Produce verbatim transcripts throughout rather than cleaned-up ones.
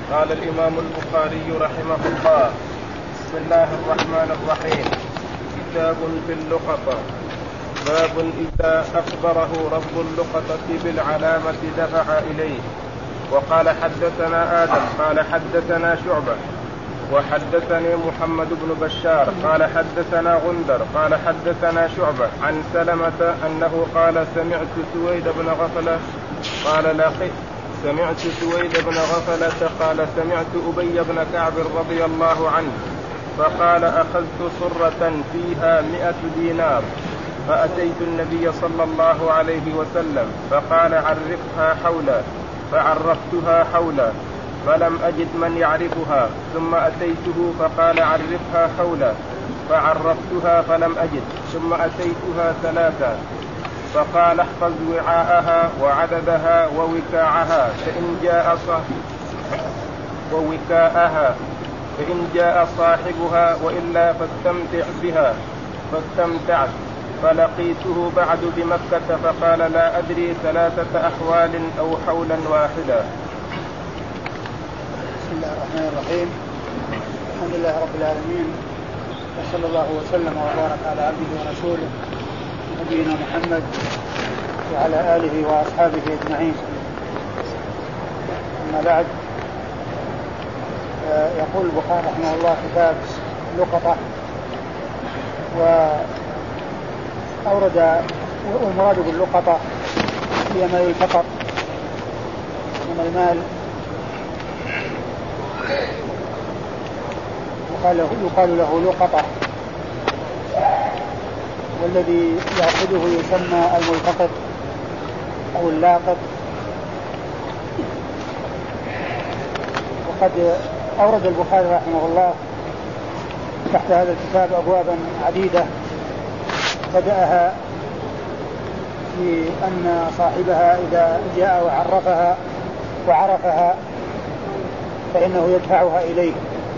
قال الإمام البخاري رحمه الله: بسم الله الرحمن الرحيم. كتاب في اللقطة. باب إذا أخبره رب اللقطة بالعلامة دفع إليه. وقال حدثنا آدم قال حدثنا شعبة وحدثني محمد بن بشار قال حدثنا غندر قال حدثنا شعبة عن سلمة أنه قال سمعت سويد بن غفلة قال لقيت سمعت سويد بن غفلة قال سمعت أبي بن كعب رضي الله عنه فقال أخذت صرة فيها مئة دينار فأتيت النبي صلى الله عليه وسلم فقال عرفها حولا فعرفتها حولا فلم أجد من يعرفها ثم أتيته فقال عرفها حولا فعرفتها فلم أجد ثم أتيتها ثلاثا فقال احفظ وعاءها وعددها ووكاعها فإن جاء ووكاءها فإن جاء صاحبها وإلا فاستمتع بها فاستمتعت. فلقيته بعد بمكة فقال لا أدري ثلاثة أحوال أو حولا واحدا. بسم الله الرحمن الرحيم. الحمد لله رب العالمين وصلى الله وسلم وبارك على عبده ورسوله نبينا محمد وعلى آله وأصحابه أجمعين. أما بعد، يقول البخاري رحمه الله كتاب لقطة. وأورد والمراد باللقطة هي ما يلتقط من المال يقال له لقطة، والذي يأخذه يسمى الملتقط أو اللاقط. وقد أورد البخاري رحمه الله تحت هذا الكتاب أبوابا عديدة، بدأها في أن صاحبها إذا جاء وعرفها وعرفها فإنه يدفعها إليه.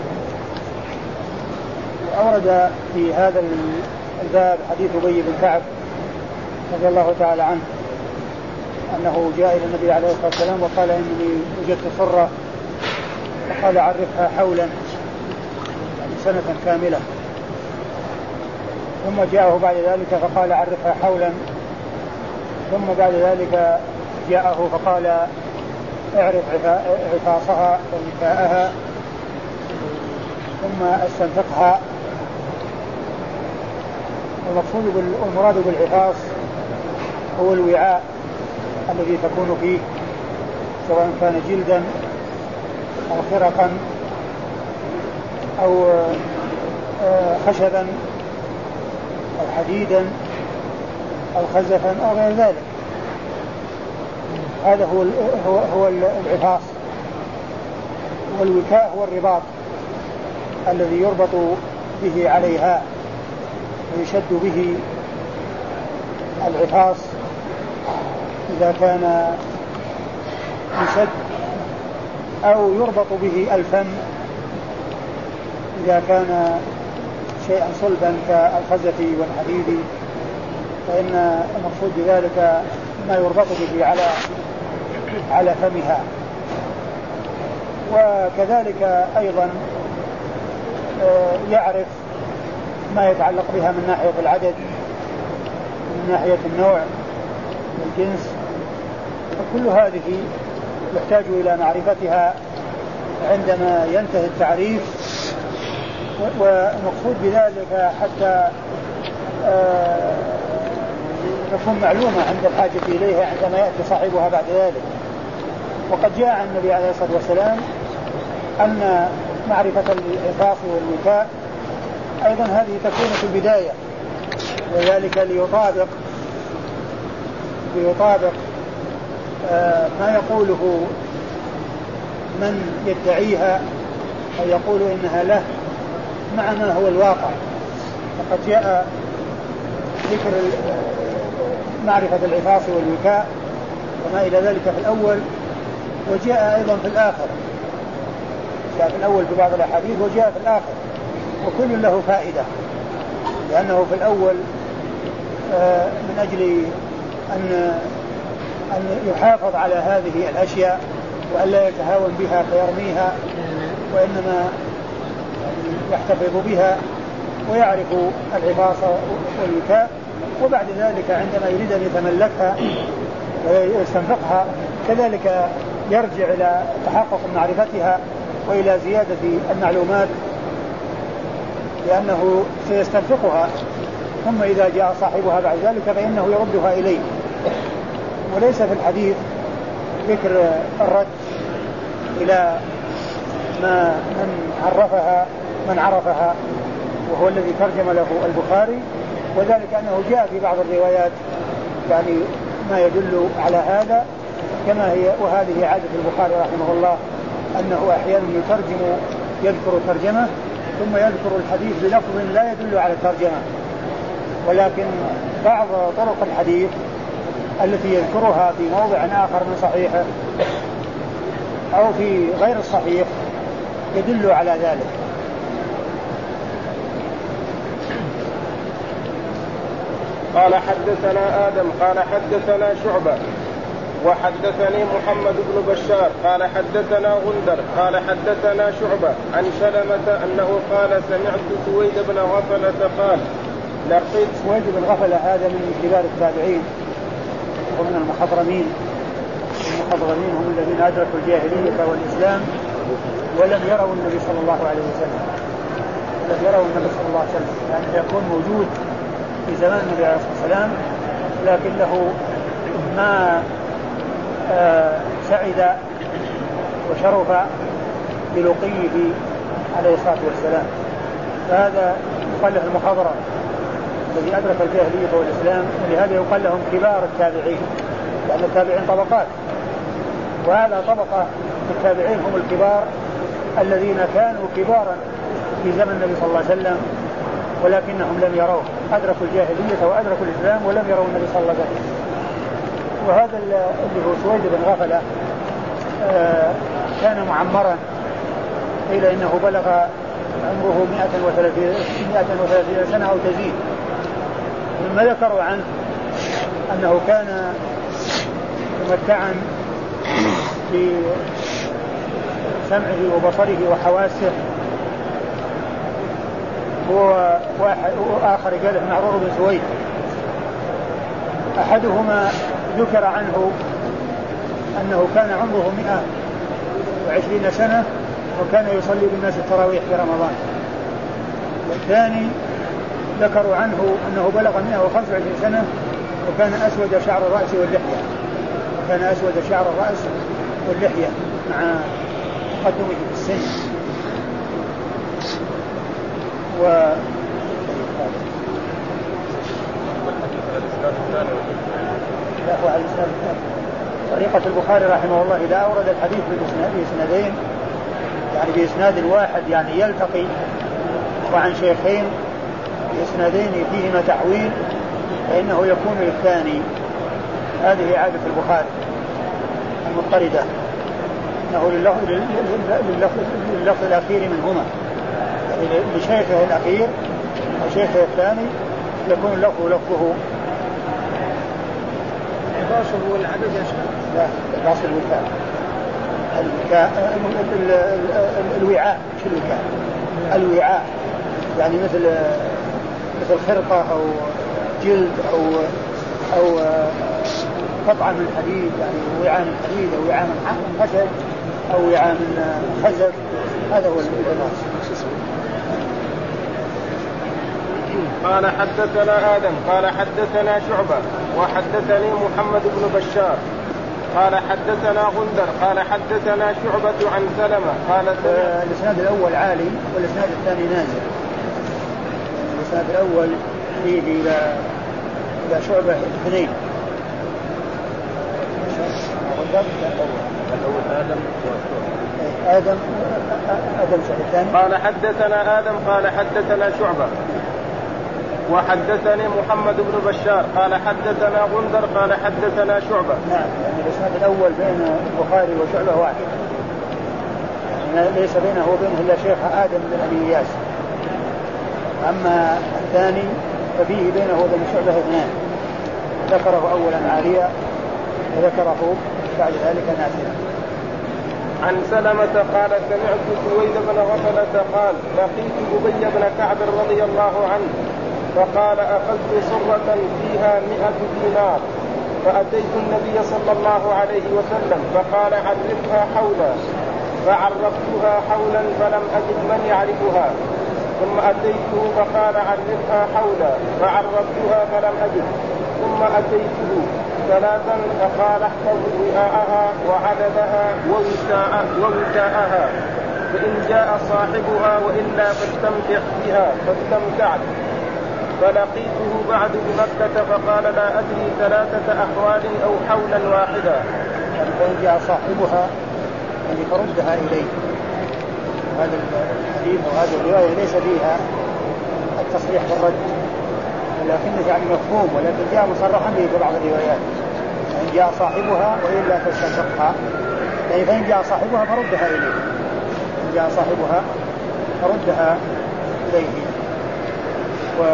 وأورد في هذا الباب حديث أبي بن كعب رضي الله تعالى عنه أنه جاء إلى النبي عليه الصلاة والسلام وقال إني وجدت صرة، فقال عرفها حولا يعني سنة كاملة. ثم جاءه بعد ذلك فقال عرفها حولا، ثم بعد ذلك جاءه فقال اعرف عفاصها ووكاءها ثم استنفقها. المقصود والمراد بالعفاص هو الوعاء الذي تكون فيه، سواء كان جلدا أو خرقا أو خشبا أو حديدا أو خزفا أو غير ذلك. هذا هو هو هو العفاص. والوكاء هو الرباط الذي يربط به عليها ويشد به العفاص إذا كان يشد، أو يربط به الفم إذا كان شيئا صلبا كالخزف والحديد، فإن المقصود بذلك ما يربط به على على فمها. وكذلك أيضا يعرف ما يتعلق بها من ناحية العدد، من ناحية النوع والجنس، وكل هذه يحتاج إلى معرفتها عندما ينتهي التعريف. والمقصود بذلك حتى تكون معلومة عند الحاجة إليها عندما يأتي صاحبها بعد ذلك. وقد جاء عن النبي عليه الصلاة والسلام أن معرفة العفاص والوكاء أيضا هذه تكون في البداية، وذلك ليطابق ليطابق ما يقوله من يدعيها أو يقول إنها له مع ما هو الواقع. فقد جاء ذكر معرفة العفاص والوكاء وما إلى ذلك في الأول، وجاء أيضا في الآخر، جاء في الأول في بعض الأحاديث وجاء في الآخر، وكل له فائدة، لأنه في الأول من أجل أن أن يحافظ على هذه الأشياء وألا يتهاون بها فيرميها، وإنما يحتفظ بها ويعرف العفاص والوكاء. وبعد ذلك عندما يريد أن يتملكها ويستنفقها كذلك يرجع إلى تحقق معرفتها وإلى زيادة المعلومات، لأنه سيستنفقها، ثم إذا جاء صاحبها بعد ذلك فإنه يردها إليه. وليس في الحديث ذكر الرد إلى ما من عرفها من عرفها وهو الذي ترجم له البخاري، وذلك أنه جاء في بعض الروايات يعني ما يدل على هذا كما هي. وهذه عادة البخاري رحمه الله أنه أحيانا يترجم يذكر ترجمة ثم يذكر الحديث بلفظ لا يدل على الترجمة، ولكن بعض طرق الحديث التي يذكرها في موضع آخر من صحيحه أو في غير الصحيح يدل على ذلك. قال حدثنا آدم قال حدثنا شعبة وحدثني محمد بن بشار قال حدثنا غندر قال حدثنا شعبة عن سلمة أنه قال سمعت سويد بن غفلة قال لقيت. سويد بن غفلة هذا من كبار التابعين ومن المخضرمين. المخضرمين هم الذين أدركوا الجاهلية والإسلام ولم يروا النبي صلى الله عليه وسلم لم يروا النبي صلى الله عليه وسلم، يعني يكون موجود في زمان النبي عليه الصلاة والسلام لكن له ما آه سعد وشرف بلقيه عليه الصلاة والسلام، فهذا يقال له المخضرم الذي أدرك الجاهلية والإسلام، ولهذا يقال لهم كبار التابعين، لأن التابعين طبقات، وهذا طبقة التابعين هم الكبار الذين كانوا كبارا في زمن النبي صلى الله عليه وسلم ولكنهم لم يروه، أدركوا الجاهلية وأدركوا الإسلام ولم يروا النبي صلى الله عليه وسلم. وهذا اللي هو سويد بن غفلة آه كان معمرا، قيل إنه بلغ عمره مئة وثلاثين سنة أو تزيد. مما ذكروا عنه أنه كان ممتعا في سمعه وبصره وحواسه. هو واحد وآخر قال ابن عرور بن سويد، أحدهما ذكر عنه أنه كان عمره مئة وعشرين سنة وكان يصلي بالناس التراويح في رمضان، والثاني ذكروا عنه أنه بلغ مئة وخمسة وعشرين سنة وكان أسود شعر الرأس واللحية وكان أسود شعر الرأس واللحية مع تقدمه في السن. و لا هو على الإسناد الثاني. طريقة البخاري رحمه الله إذا أورد الحديث بإسنادين يعني بإسناد واحد يعني يلتقي وعن شيخين بإسنادين فيهما تحويل فإنه يكون للثاني. هذه عادة البخاري المضطردة، إنه لللفظ الأخير منهما، لشيخه الأخير وشيخه الثاني يكون لفظه لفظه. الباصل هو العدد يا شيخ؟ لا، الباصل الوكاء. الوكاء الوعاء مش الوكاء، الوعاء يعني مثل مثل خرقة أو جلد أو أو قطعة من الحديد، يعني وعاء من الحديد أو وعاء من خشب أو وعاء من خزف، هذا هو الباصل. قال حدثنا آدم قال حدثنا شعبة وحدثني محمد بن بشار قال حدثنا غندر قال حدثنا شعبة عن سلمة قال سلمة. الإسناد الأول عالي والإسناد الثاني نازل. الإسناد الأول فيه إلى إلى شعبة اثنين. الأول آدم آدم آدم الثاني. قال حدثنا آدم قال حدثنا شعبة وحدثني محمد بن بشار قال حدثنا غندر قال حدثنا شعبة. نعم، يعني الإسناد الأول بين البخاري وشعبة واحد، يعني ليس بينه وبينه إلا شيخ آدم بن أبي إياس. أما الثاني ففيه بينه وبين شعبة اثنان، ذكره أولا عاليا وذكره بعد ذلك ناسلا. عن سلمة قال سمعت سويد بن غفلة قال لقيت أبي بن كعب رضي الله عنه فقال أخذت صرة فيها مئة دينار فأتيت النبي صلى الله عليه وسلم فقال عرفها حولا فعرفتها حولا فلم أجد من يعرفها ثم أتيته فقال عرفها حولا فعرفتها فلم أجد ثم أتيته ثلاثا فقال احفظ وعاءها وعددها ووكاءها فإن جاء صاحبها وإلا فاستمتع بها فاستمتعت. فلقيته بعد بمكة فقال لا أدري ثلاثة أحوال أو حولا واحدا. فإن جاء صاحبها يعني فردها إليه. هذا الحديث وهذه الرواية ليس فيها التصريح بالرد ولكنه يعني مفهوم ولكن جاء مصرحا به في بعض الروايات. فإن جاء صاحبها وإلا فاستمتعها يعني فإن جاء صاحبها فردها إليه. إن جاء صاحبها فردها إليه. و...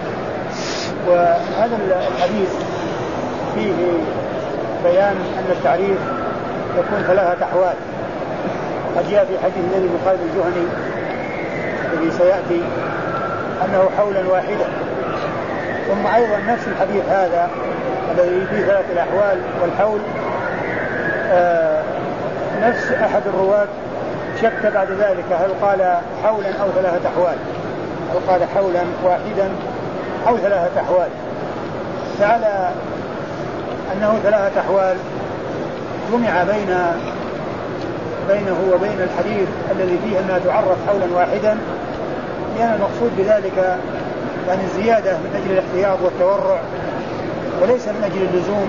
وهذا الحديث فيه بيان أن التعريف يكون ثلاثة أحوال. قد جاء في حديث النبي بن خالد الجهني الذي سيأتي أنه حولا واحدا. ثم أيضا نفس الحديث هذا الذي فيه ثلاثة الأحوال والحول آه نفس أحد الرواة شك بعد ذلك هل قال حولا أو ثلاثة أحوال، هل قال حولا واحدا أو ثلاثة أحوال. فعلى أنه ثلاثة أحوال جمع بين بينه وبين الحديث الذي فيه أنها تعرف حولا واحدا، لأن المقصود بذلك يعني الزيادة من أجل الاحتياط والتورع وليس من أجل اللزوم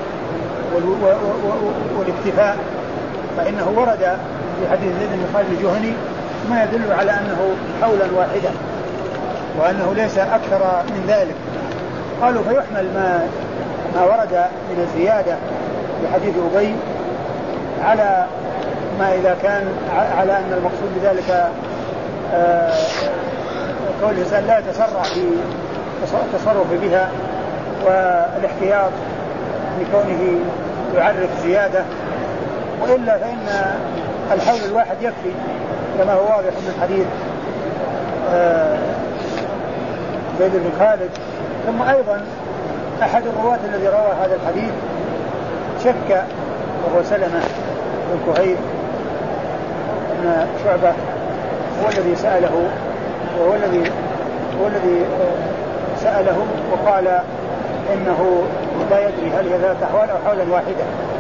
والاكتفاء. فإنه ورد في حديث زيد بن خالد الجهني ما يدل على أنه حولا واحدا وأنه ليس أكثر من ذلك. قالوا فيحمل ما ما ورد من الزيادة في حديث أبي على ما إذا كان على أن المقصود بذلك آه كون الإنسان لا يتسرع في التصرف بها والاحتياط لكونه يعرف زيادة، وإلا فإن الحول الواحد يكفي كما هو واضح من حديث آه زيد بن خالد. ثم أيضا أحد الرواة الذي روى هذا الحديث شك وهو سلمة بن كهيل أن شعبة هو الذي سأله وهو الذي هو الذي سأله وقال إنه لا يدري هل هي ثلاثة أحوال أو حولا واحدة.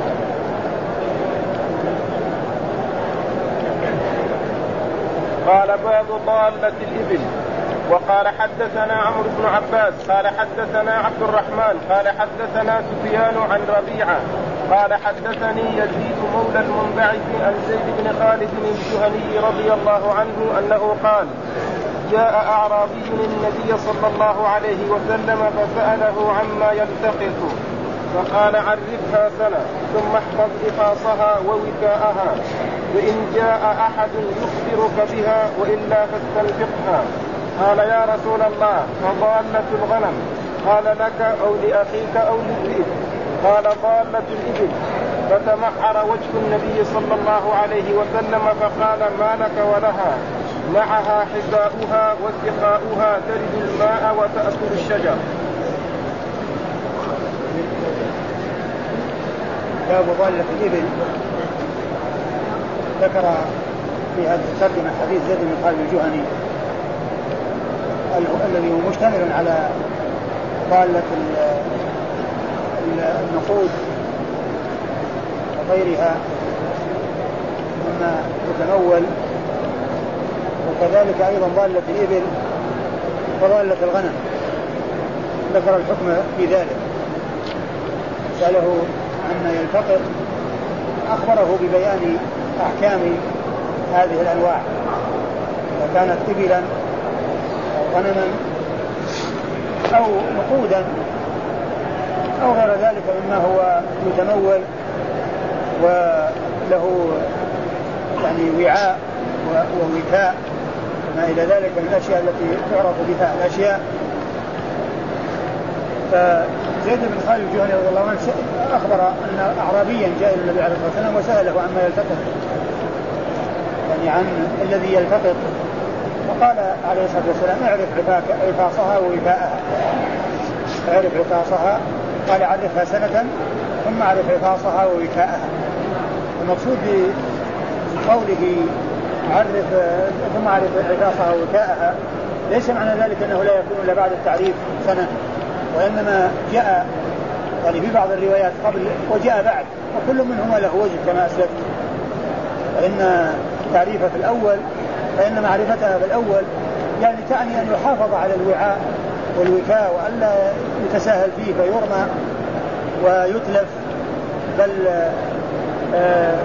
قال باب ضالة الإبل. وقال حدثنا عمرو بن عباس قال حدثنا عبد الرحمن قال حدثنا سفيان عن ربيعة قال حدثني يزيد مولى المنبعث عن زيد بن خالد الجهني رضي الله عنه أنه قال جاء أعرابي النبي صلى الله عليه وسلم فسأله عما يلتقط فقال عرفها سنة ثم احفظ إخاصها ووكاءها فإن جاء أحد يخبرك بها وإلا فاستنفقها. قال يا رسول الله فضالة الغنم؟ قال لك أو لأخيك أو للذئب؟ قال ضالة الإبل. فتمحر وجه النبي صلى الله عليه وسلم فقال ما لك ولها؟ معها حذاؤها وسقاؤها ترد الماء وتأكل الشجر. باب ضالة الإبل. ذكر في هذه الترجمة حديث زيد بن خالد الجهني الذي هو مشتمل على ضالة النقود وغيرها مما يتمول، وكذلك أيضا ضالة الإبل وضالة الغنم. ذكر الحكم في ذلك، سأله عما يلتقط، أخبره ببيان أحكام هذه الأنواع إذا كانت إبلا أو غنما أو نقودا أو غير ذلك مما هو يتمول وله يعني وعاء ووكاء ما إلى ذلك من الأشياء التي تعرف بها الأشياء. فزيد بن خالد الجهني رضي الله عنه أخبر أن أعرابيا جاء إلى النبي عليه الصلاة والسلام وسأله عما يلتقط يعني عن الذي يلتقط. فقال عليه الصلاة والسلام اعرف عفاصها ووفاءها، اعرف عفاصها، قال عرفها سنة ثم اعرف عفاصها ووفاءها. المقصود بقوله عرف ثم اعرف عفاصها ووفاءها ليس معنى ذلك أنه لا يكون إلا بعد التعريف سنة، وإنما جاء يعني في بعض الروايات قبل وجاء بعد، وكل منهما له وجه كما أسلفت. فإن تعريفها في الأول فإن معرفتها في الأول يعني تعني أن يحافظ على الوعاء والوفاء وألا يتساهل فيه فيرمى ويتلف، بل آه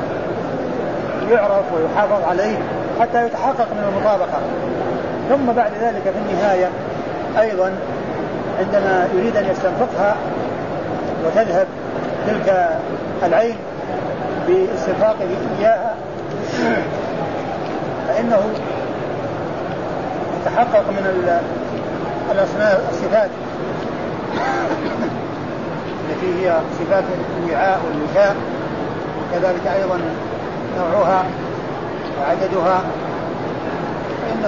يعرف ويحافظ عليه حتى يتحقق من المطابقة. ثم بعد ذلك في النهاية أيضا عندما يريد أن يستنفقها وتذهب تلك العين باستنفاقه إياها فإنه يتحقق من الأصناف الصفات التي هي صفات الوعاء والوفاء، وكذلك أيضا نوعها وعددها، فإنه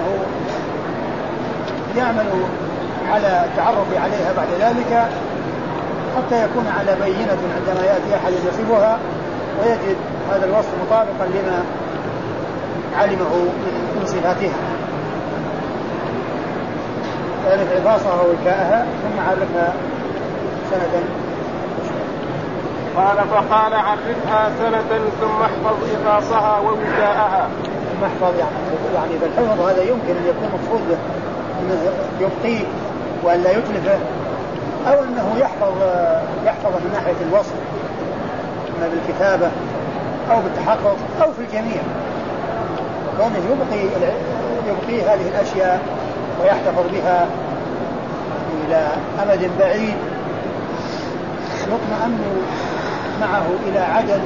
يعمل على التعرف عليها بعد ذلك حتى يكون على بينة عندما يأتي أحد يصفها ويجد هذا الوصف مطابقا لما علمه من صفاتها. يعرف عفاصها ووكاءها ثم عرفها سنة. قال فقال عرفها سنة ثم احفظ عفاصها ووكاءها. ثم احفظ يعني بالحفظ هذا يمكن أن يكون مقصود به أنه يبقيه وألا يتلفه، أو أنه يحفظ يحفظ من ناحية الوصف إما بالكتابة أو بالتحقق أو في الجميع، وكونه يبقي يبقي هذه الأشياء ويحتفظ بها إلى أمد بعيد يطمئن معه إلى عدم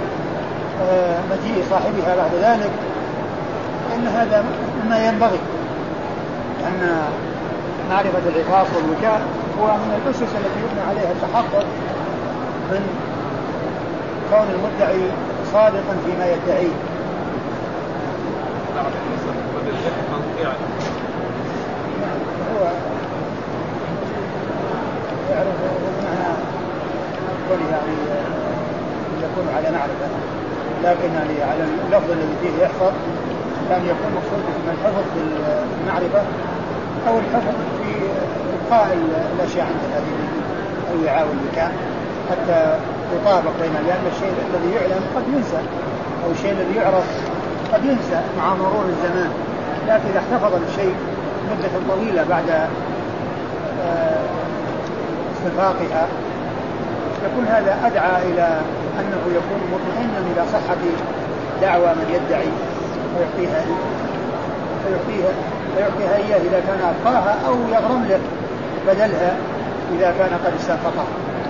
مجيء صاحبها بعد ذلك، فإن هذا مما ينبغي. أن معرفة العفاص والوكاء هو من الأسس التي يبنى عليها التحقق من كون المدعي صادقا فيما يدعيه. هو يعرف معنى كون يعني يكون على معرفة، لكن يعني على اللفظ الذي فيه يحفظ كان يكون مقصود من الحفظ بالمعرفة أو الحفظ في إبقاء الأشياء عند هذه الوعاء والوكاء حتى يطابق بين، لأن الشيء الذي يعلم قد ينسى أو الشيء الذي يعرف قد ينسى مع مرور الزمان، لكن إذا احتفظ الشيء مدة طويلة بعد استنفاقها يكون هذا أدعى إلى أنه يكون مطمئنا إلى صحة دعوى من يدعي ويعطيها فيعطيها فيعطيها إياه إذا كان أبقاها أو يغرم له بدلها إذا كان قد استنفقها.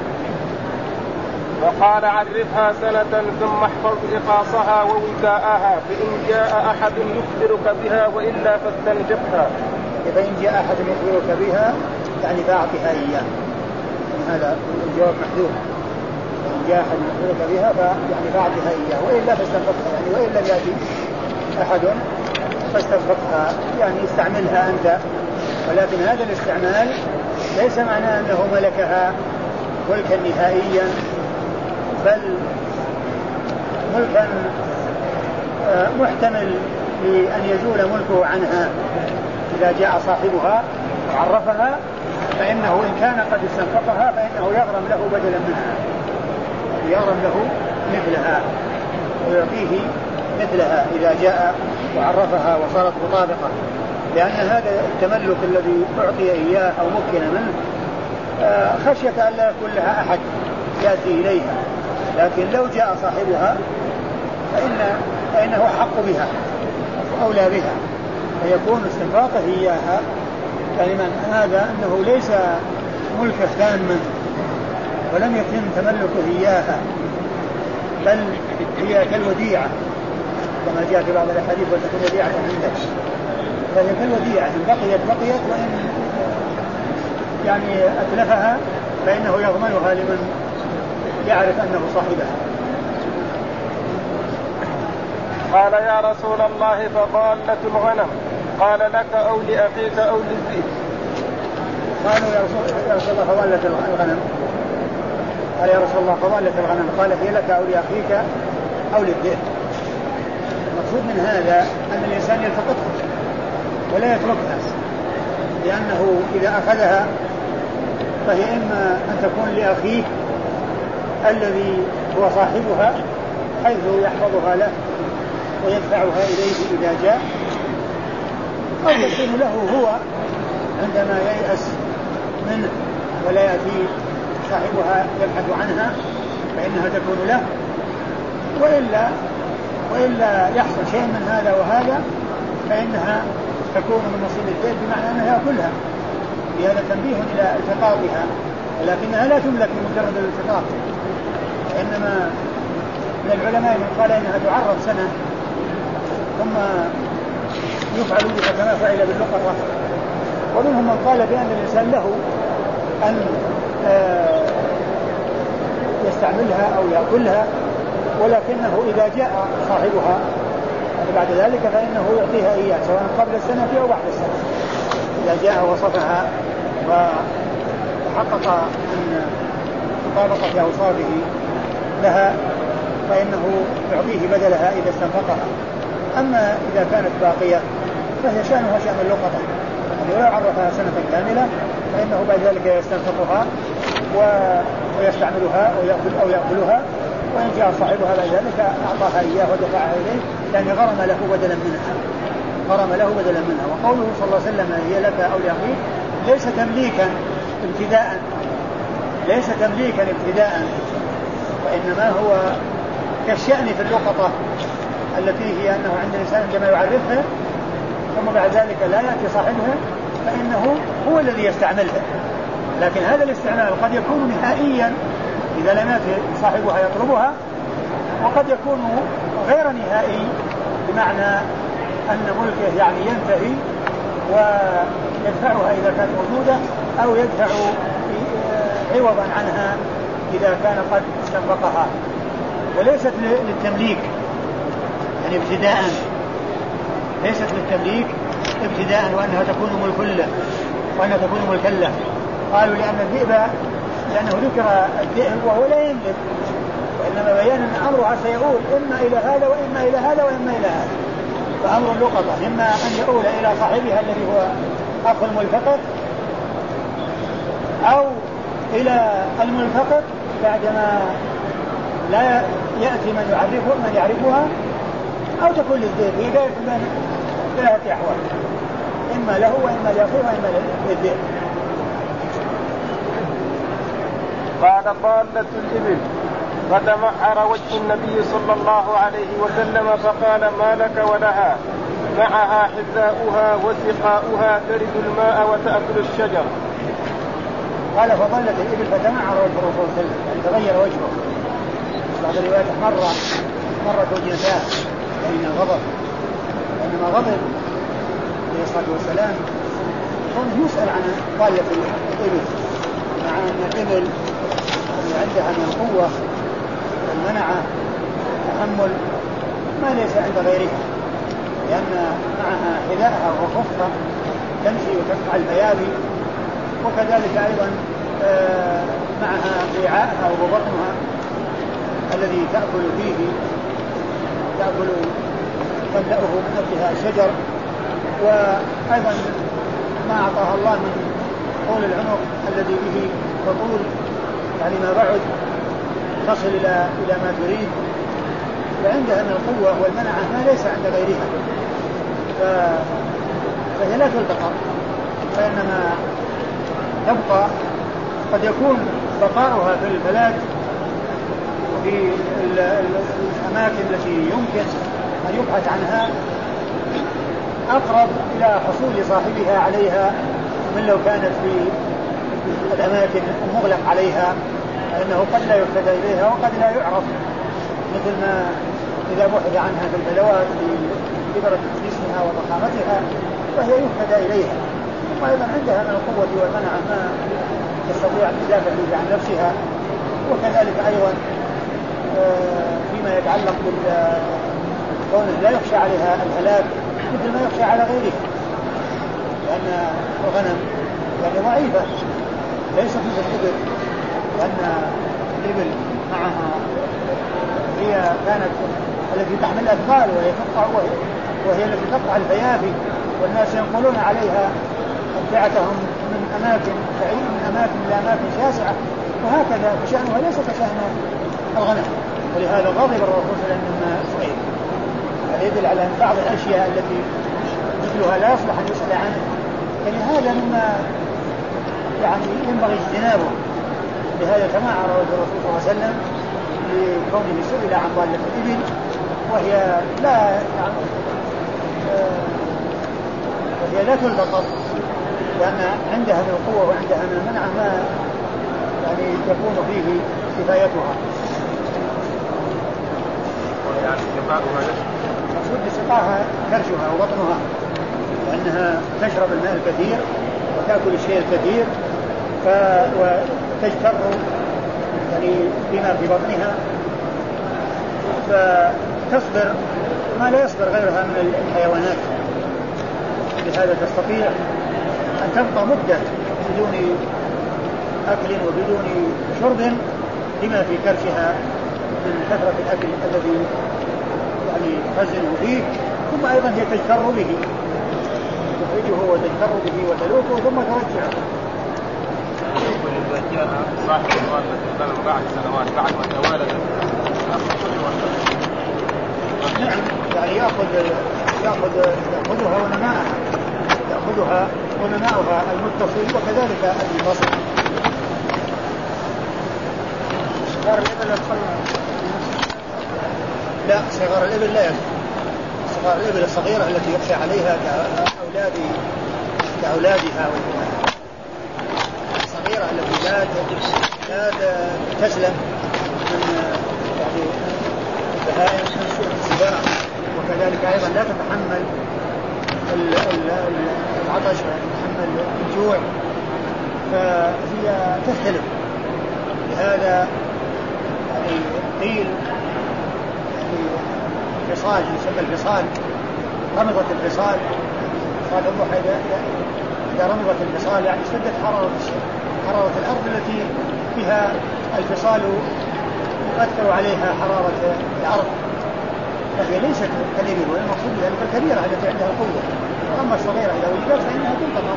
وقال عرفها سنة ثم احفظ إخاصها ووكاءها فإن جاء أحد يخبرك بها وإلا فاستنفقها. فإن جاء أحد يخبرك بها يعني فأعطها إياه، هذا الجواب محذوف. فإن جاء أحد يخبرك بها يعني فأعطها إياه وإلا فاستنفقها، يعني وإن لم يأتي أحد فاستنفقها يعني استعملها أنت، ولكن هذا الاستعمال ليس معناه أنه ملكها ملكا نهائيا، بل ملكا محتمل لأن يزول ملكه عنها إذا جاء صاحبها وعرفها، فإنه إن كان قد استنفقها فإنه يغرم له بدلا منها، يغرم له مثلها ويعطيه مثلها إذا جاء وعرفها وصارت مطابقة، لأن هذا التملك الذي أعطي إياه أو مكن منه خشية أن لا يكون لها أحد يأتي إليها، لكن لو جاء صاحبها فإن فإنه حق بها أولى بها، فيكون استنفاقه إياها كلمة هذا أنه ليس ملكه تاما ولم يتم تملكه إياها، بل هي كالوديعة كما جاء في بعض الأحاديث وتكون وديعة عندك، فهي كالوديعة إن بقيت بقيت وإن يعني أتلفها فإنه يضمنها لمن يعرف أنه صاحبها. قال يا رسول الله فضالة الغنم. قال لك أو لأخيك أو للذئب. قالوا يا رسول الله فضالة الغنم. قال يا رسول الله فضالة الغنم. قال هي لك أو لأخيك أو للذئب. المقصود من هذا أن الإنسان يلتقطها ولا يتركها، لأنه إذا أخذها فهي إما أن تكون لأخيه الذي هو صاحبها حيث يحفظها له ويدفعها إليه إذا جاء، أو تكون له هو عندما ييأس منه ولا يأتي صاحبها يبحث عنها فإنها تكون له، وإلا وإلا يحصل شيء من هذا وهذا فإنها تكون من نصيب الذئب، بمعنى أنها يأكلها. بهذا تنبيه إلى التقاطها، ولكنها لا تملك بمجرد الالتقاط، إنما من العلماء من قال إنها تعرض سنة ثم يفعل بها كما فعل باللقطة، ومنهم من قال بأن الإنسان له أن يستعملها أو يأكلها، ولكنه إذا جاء صاحبها بعد ذلك فإنه يعطيها إياه سواء قبل السنة أو بعد السنة. إذا جاء وصفها وحقق أن مطابقة أوصافه لها فإنه يعطيه بدلها إذا استنفقها. أما إذا كانت باقية فهي شأنها شأن اللقطة، يعني لو عرفها سنة كاملة فإنه بعد ذلك يستنفقها ويستعملها أو يأكلها، وإن جاء صاحبها بعد ذلك أعطاها إياه ودفعها إليه لأن غرم له بدلا منها غرم له بدلا منها. وقوله صلى الله عليه وسلم هي لك أو لأخيك ليس تمليكا ابتداء ليس تمليكا ابتداء وإنما هو كالشأن في اللقطة التي هي أنه عند الإنسان عندما يعرفها ثم بعد ذلك لا يأتي صاحبها فإنه هو الذي يستعملها، لكن هذا الاستعمال قد يكون نهائيا إذا لم يأتي صاحبها يطلبها، وقد يكون غير نهائي بمعنى أن ملكه يعني ينتهي ويدفعها إذا كانت موجودة أو يدفع عوضا عنها إذا كان قد استنفقها، وليست للتمليك يعني ابتداء ليست للتمليك ابتداء وأنها تكون ملك له وأنها تكون ملكا له. قالوا لأن الذئب لأنه ذكر الذئب وهو لا يملك، وإنما بيان أن أمرها سيؤول إما إلى هذا وإما إلى هذا وإما إلى هذا. فأمر اللقطة إما أن يؤول إلى صاحبها الذي هو أخو الملتقط أو إلى الملتقط بعدما لا يأتي من يعرفه من يعرفها، أو تكون للذئب. هي جاية من ثلاثة أحوال، إما له وإما لأخيه وإما للذئب. قال ضالة الإبل. فتمعر وجه النبي صلى الله عليه وسلم فقال ما لك ولها؟ معها حذاؤها وسقاؤها ترد الماء وتأكل الشجر. قال فضلت الإبل فتمعر وجه الرسول صلى الله عليه وسلم يعني تغير وجهه. بعض الروايات مرة مرة وجهتاه بين الغضب، وإنما غضب عليه الصلاة والسلام كان يسأل عن ضالة الإبل، مع أن الإبل عندها من القوة والمنعة تحمل ما ليس عند غيرها، لأن معها حذاءها وخفها تمشي وتقطع البيابي، وكذلك أيضا معها وعاءها وبطنها الذي تأكل فيه تأكل تملأه من أكلها الشجر، وأيضا ما أعطاها الله من طول العنق الذي به تطول يعني ما بعد تصل إلى إلى ما تريد، فعندها من القوة والمنعة ما ليس عند غيرها، فهي لا تلتقط، فإنما تبقى. قد يكون بقاؤها في البلاد وفي الأماكن التي يمكن أن يبحث عنها أقرب إلى حصول صاحبها عليها من لو كانت في الأماكن المغلق عليها، فإنه قد لا يهتدى إليها وقد لا يعرف، مثل ما إذا بحث عنها في البلوات لكبرة جسمها وضخامتها فهي يهتدى إليها، وأيضا عندها من القوة والمنعة ما تستطيع أن تدافع به عن نفسها. وكذلك أيضا فيما يتعلق كونه لا يخشى عليها الهلاك مثل ما يخشى على غيره، لأن الغنم يعني ضعيفة ليست مثل الإبل، لأن الإبل معها هي كانت التي تحمل الأثقال وهي تقطع وهي التي تقطع الفيافي، والناس ينقلون عليها أمتعتهم من أماكن بعيد من أماكن إلى أماكن شاسعة، وهكذا فشأنها ليس كشأن الغنم. ولهذا غضب الرسول صلى الله عليه وسلم مما سئل، هذا يدل على أن بعض الأشياء التي مثلها لا يصلح أن يسأل عنها، يعني هذا مما يعني ينبغي اجتنابه. لهذا تمعر الرسول صلى الله عليه وسلم لكونه سئل عن ضالة الإبل وهي لا يعني وهي لا تلتقط، لأن عندها من القوة وعندها من المنع ما يعني تكون فيه كفايتها. مقصود بسقاها كرشها وبطنها، لأنها تشرب الماء الكثير وتأكل الشيء الكثير ف... وتجتر يعني بما في بطنها، فتصبر ما لا يصبر غيرها من الحيوانات. لهذا تستطيع أن تبقى مدة بدون أكل وبدون شرب لما في كرشها من كثرة الأكل الذي يعني تخزنه فيه، ثم أيضا هي تجتر به، تخرجه وتجتر به وتلوكه ثم ترجعه. إذا جاء صاحب الغنم بعد سنوات بعد ما توالد نعم يعني يأخذ يأخذ يأخذها ونماءها يأخذها ونماءها المتصل وكذلك المنفصل. صغار الإبل لا صغار الإبل لا يكفي. صغار الإبل الصغيرة التي يخشى عليها كأولاد كأولادها الصغيرة التي لا لا تسلم من يعني البهائم من سوء السباع، وكذلك أيضا لا تتحمل العطش وتتحمل الجوع، فهي تختلف. لهذا يعني قيل الفصال يسمى الفصال رمضة الفصال قال الله إذا رمضت الفصال يعني اشتدت حرارة حرارة الأرض التي فيها الفصال يؤثر عليها حرارة الأرض، فهي ليست كالإبل، والمقصود بها الكبيرة التي عندها قوة، وأما الصغيرة إذا وجدت فإنها تنقطع.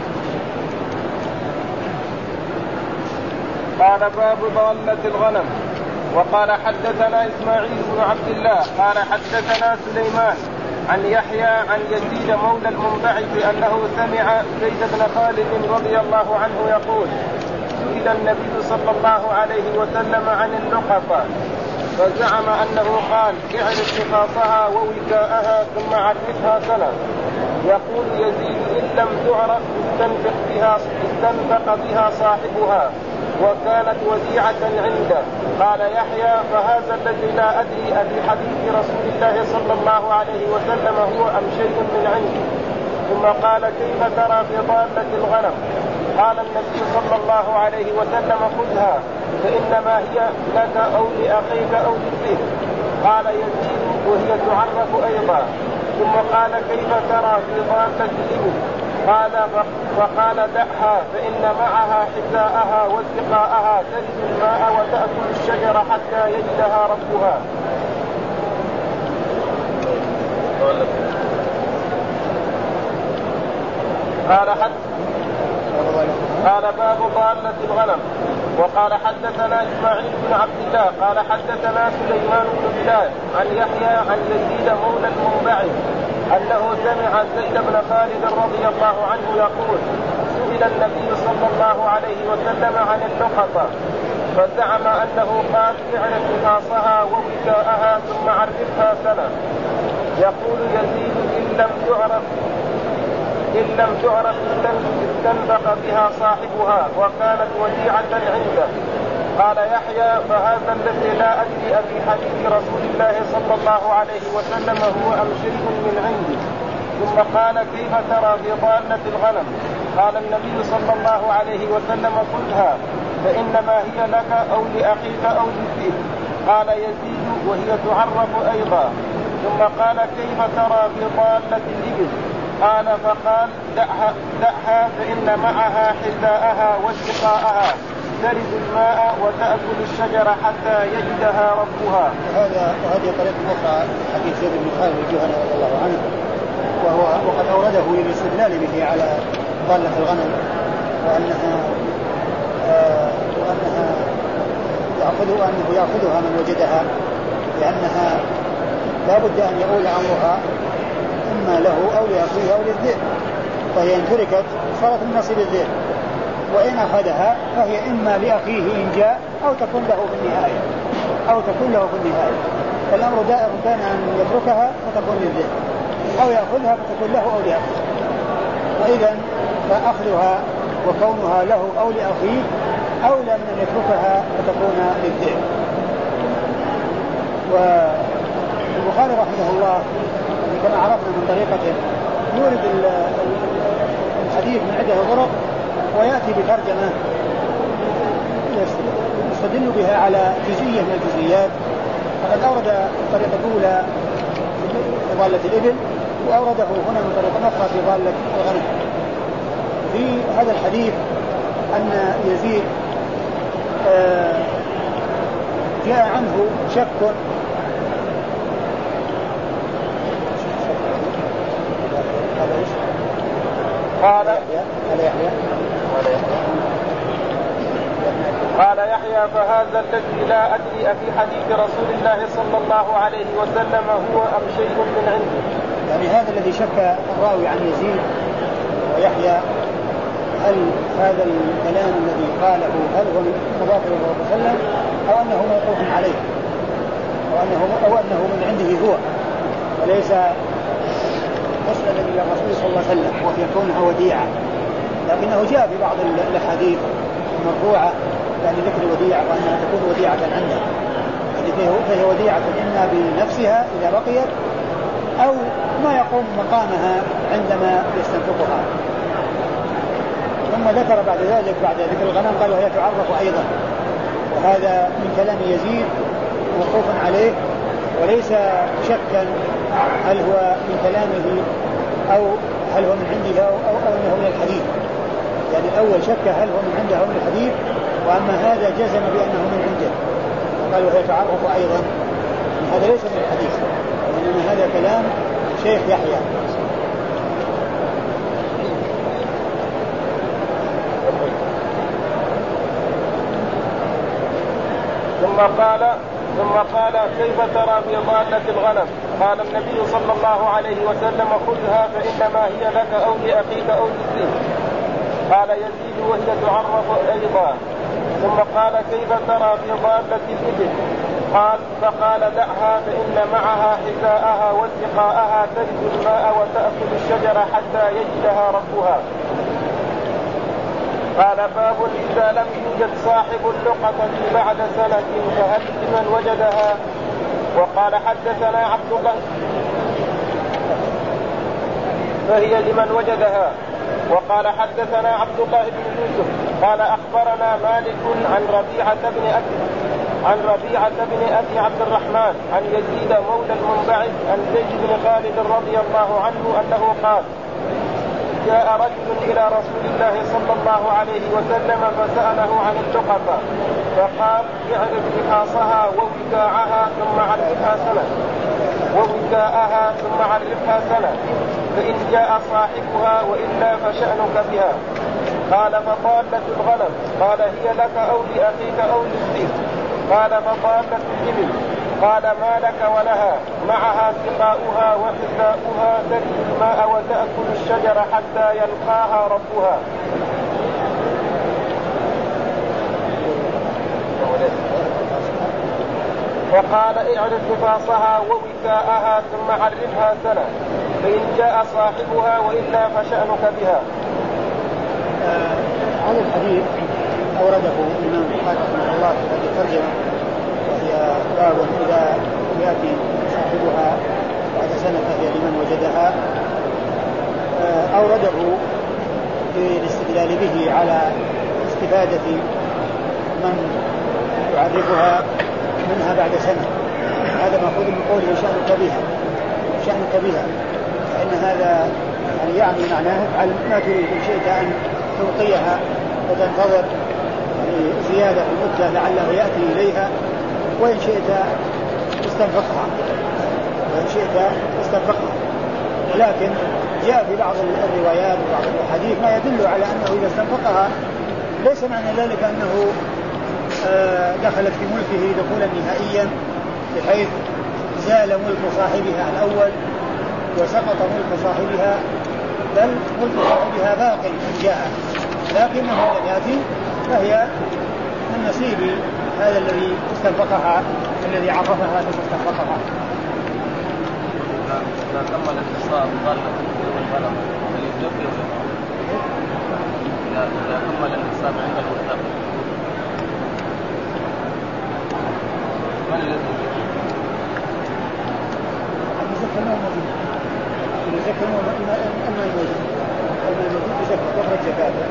قال باب ضالة الغنم. وقال حدثنا إسماعيل بن عبد الله قال حدثنا سليمان عن يحيى عن يزيد مولى المنبعث أنه سمع زيد بن خالد رضي الله عنه يقول سئل النبي صلى الله عليه وسلم عن اللقطة فزعم أنه قال اعرف شخاصها ووكاءها ثم عرفها سنة. يقول يزيد إن لم تعرف استنفق بها, استنفق بها صاحبها وكانت وديعة عنده. قال يحيى فهذا الذي لا أدري أبي حديث رسول الله صلى الله عليه وسلم هو أم شيء من عنده. ثم قال كيف ترى في ضالة الغنم؟ قال النبي صلى الله عليه وسلم خذها فإنما هي لك أو لأخيك أو للذئب. قال يزيد وهي تعرف أيضا. ثم قال كيف ترى في ضالة الإبل؟ قال فقال دعها فإن معها حذاءها واتقاءها تجد الماء وتأكل الشجر حتى يجدها ربها. قال حد قال باب ضالة الغنم. وقال حدثنا إسماعيل بن عبد الله قال حدثنا سليمان بن بلال عن يحيى عن يزيد مولى المنبعث أنه سمع زيد بن خالد رضي الله عنه يقول سئل النبي صلى الله عليه وسلم عن اللقطة فزعم أنه قال اعرف شخاصها ووكاءها ثم عرفها سنة. يقول يزيد إن لم تعرف إن لم تعرف استنبق بها صاحبها وكانت وديعة عنده. قال يحيى فهذا الذي لا أدري أبي حديث رسول الله صلى الله عليه وسلم هو أم شيء من عندي. ثم قال كيف ترى في ضالة الغنم؟ قال النبي صلى الله عليه وسلم خذها فإنما هي لك أو لأخيك أو للذئب. قال يزيد وهي تعرف أيضا. ثم قال كيف ترى في ضالة الإبل؟ قال فقال دعها, دعها فإن معها حذاءها وسقاءها ترد الماء وتأكل الشجرة حتى يجدها ربها. هذا وهذه طريقة أخرى حديث زيد بن خالد الجهني رضي الله عنه، وهو وقد أورده للاستدلال به على ضالة الغنم وأنها آه وأنها يأخذ وأنه يأخذها من وجدها، لأنها لا بد أن يؤول أمرها إما له أو لأخيه أو للذئب، فهي إن تركت صارت من نصيب الذئب، وإن أخذها فهي إما لأخيه إن جاء أو تكون له في النهاية أو تكون له في النهاية. فالأمر دائر كان أن يتركها فتكون للذئب أو يأخذها فتكون له أو لأخيه. وإذا فأخذها وكونها له أو لأخيه أولى من أن يتركها فتكون للذئب. والبخاري رحمه الله كما عرفنا من طريقته يورد الحديث من عدة طرق ويأتي بترجمة يستدل بها على جزئية من الجزئيات. فقد أورد الطريقة الأولى في ضالة الإبل وأورده هنا من طريقة أخرى في ضالة الغنم. في هذا الحديث أن يزيد جاء عنه شك قال يحيى قال يحيى فهذا الذي لا أدري أفي حديث رسول الله صلى الله عليه وسلم هو أم شيء من عنده. يعني هذا الذي شك الراوي عن يزيد ويحيى هل هذا الكلام الذي قاله هل هو مضاف إلى الرسول صلى الله عليه وسلم أو أنه موقوف عليه أو أنه, أو أنه من عنده هو وليس مسند إلى الرسول صلى الله عليه وسلم وفي كونها وديعة. لكنه جاء في بعض الأحاديث المرفوعة يعني ذكر وديعة وأنها تكون وديعة عنده، فهي وديعة إما بنفسها إذا بقيت أو ما يقوم مقامها عندما يستنفقها. ثم ذكر بعد ذلك بعد ذكر الغنم قال وهي تعرف أيضا، وهذا من كلام يزيد موقوف عليه وليس شكا هل هو من كلامه أو هل هو من عنده أو, أو, أو أنه من الحديث. يعني الأول شك هل هو من عنده أو من الحديث، وأما هذا جزم بأنه من عنده قال وهي تعرف أيضا. هذا ليس من الحديث وإنما هذا كلام شيخ يحيى. ثم قال ثم قال كيف ترى في ضالة الغنم؟ قال النبي صلى الله عليه وسلم خذها فإنما هي لك أو لأخيك أو للذئب. قال يزيد وهي تعرف أيضا. ثم قال كيف ترى في ضالة الإبل؟ قال فقال دعها فإن معها حذاءها وسقاءها تجد الماء وتأكل الشجرة حتى يجدها ربها. قال باب إذا لم يوجد صاحب اللقطة بعد سنة فهل لمن وجدها؟ وقال حدثنا عبد الله فهي لمن وجدها. وقال حدثنا عبد الله بن يوسف قال أخبرنا مالك عن ربيعة بن أبي عن ربيعة بن أبي عبد الرحمن عن يزيد مولى المنبعث عن زيد بن خالد رضي الله عنه أنه قال جاء رجل إلى رسول الله صلى الله عليه وسلم فسأله عن اللقطة فقال اعرف رخاصها ووكاءها ثم عرفها سنة ووكاءها ثم عرفها سنة فإن جاء صاحبها وإلا فشأنك بها. قال فضالة الغنم؟ قال هي لك أو لأخيك أو للذئب. قال فضالة الإبل؟ قال ما لك ولها معها سقاؤها وحذاؤها ترد الماء وتأكل الشجرة حتى يلقاها ربها. وقال اعرف نفاصها ووكاءها ثم عرفها سنة فإن جاء صاحبها وإلا فشأنك بها. آه هذا الحديث أورده الإمام البخاري رحمه الله في هذه الترجمة وهي باب إذا يأتي صاحبها بعد سنة فهي لمن وجدها. آه أورده للاستدلال به على استفادة من يعرفها منها بعد سنة. هذا مأخوذ من قوله شأنك بها بها، فإن هذا يعني, يعني معناه افعل ما تريد، إن شئت أن تبقيها وتنتظر يعني زيادة المدة لعله يأتي إليها، وإن شئت استنفقها وإن شئت استنفقها. ولكن جاء في بعض الروايات وبعض الحديث ما يدل على أنه إذا استنفقها ليس معنى ذلك أنه دخلت في ملكه دخولا نهائيا بحيث زال ملك صاحبها الأول وسقط ملك صاحبها، بل ملك صاحبها باق إن جاء، لكنه لم يأتي فهي من نصيب هذا الذي استنفقها الذي عرفها ثم استنفقها. إذا كمل النصاب ظل والغنم فليزكي إذا كمل النصاب عند المتقي من الذي يزكي المال الموجود يزكي المال الموجود الموجود يزكي تخرج زكاته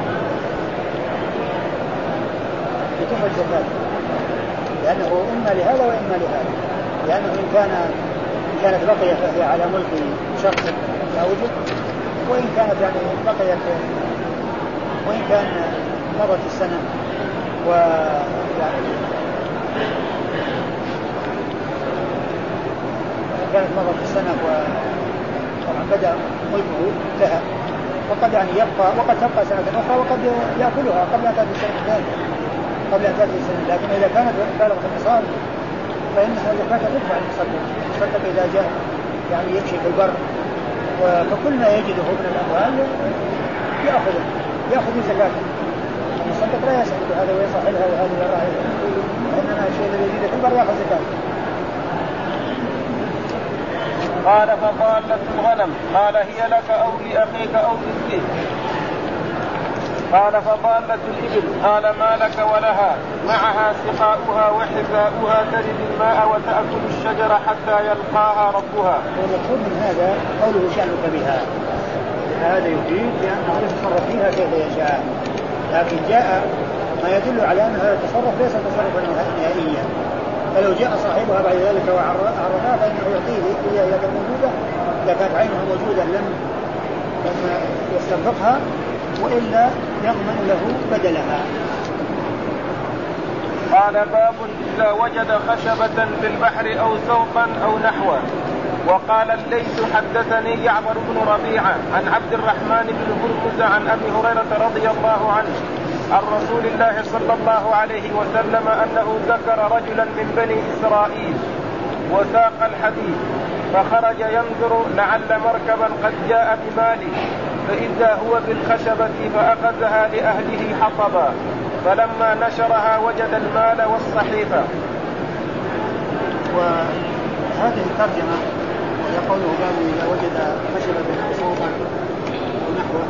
تخرج زكاته لأنه إما لهذا وإما لهذا، لأنه إن كان إن كانت بقية فهي على ملك شخص لا وجد، وإن كانت يعني بقيت وإن كان مضت السنة ويعني كانت مضت السنة وطبعا بدأ ملكه لها، وقد يعني يبقى وقد تبقى سنة أخرى وقد يأكلها قبل أن تأتي السنة الثانية قبل أن تأتي السنة، لكن إذا كانت بالغت النصاب فإنها زكاة تدفع المصدق المصدق إذا جاء يعني يمشي في البر فكل ما يجده من الأموال يأخذه يأخذ زكاته. المصدق لا يسأل هذا ويصحلها وهذا يراعيها، وإنما الشيء الذي يجده في البر يأخذ زكاته. قال فضالة الغنم قال هي لك أو لأخيك أو للذئب. قال فضالة الإبل قال ما لك ولها معها سقاؤها وحذاؤها ترد الماء وتأكل الشجر حتى يلقاها ربها. والمقصود من هذا قوله شأنك بها، هذا يفيد بأنه يتصرف فيها كيف يشاء، لكن جاء ما يدل على أن هذا التصرف ليس تصرفا نهائيا، فلو جاء صاحبها بعد ذلك وعرفها فإنه يعطيه إياه إذا كانت موجودة، إذا كانت عينها موجودة لم يستنفقها وإلا يضمن له بدلها. قال باب إذا وجد خشبة في البحر أو سوقا أو نحوه. وقال الليث حدثني يعمر بن ربيعة عن عبد الرحمن بن هرمز عن أبي هريرة رضي الله عنه عن رسول الله صلى الله عليه وسلم أنه ذكر رجلا من بني إسرائيل وساق الحديث فخرج ينظر لعل مركبا قد جاء بماله، فإذا هو بالخشبة فأخذها لأهله حطبا، فلما نشرها وجد المال والصحيفة. وهذه الترجمة يقوله باب إذا وجد خشبة أو صوتا ونحوه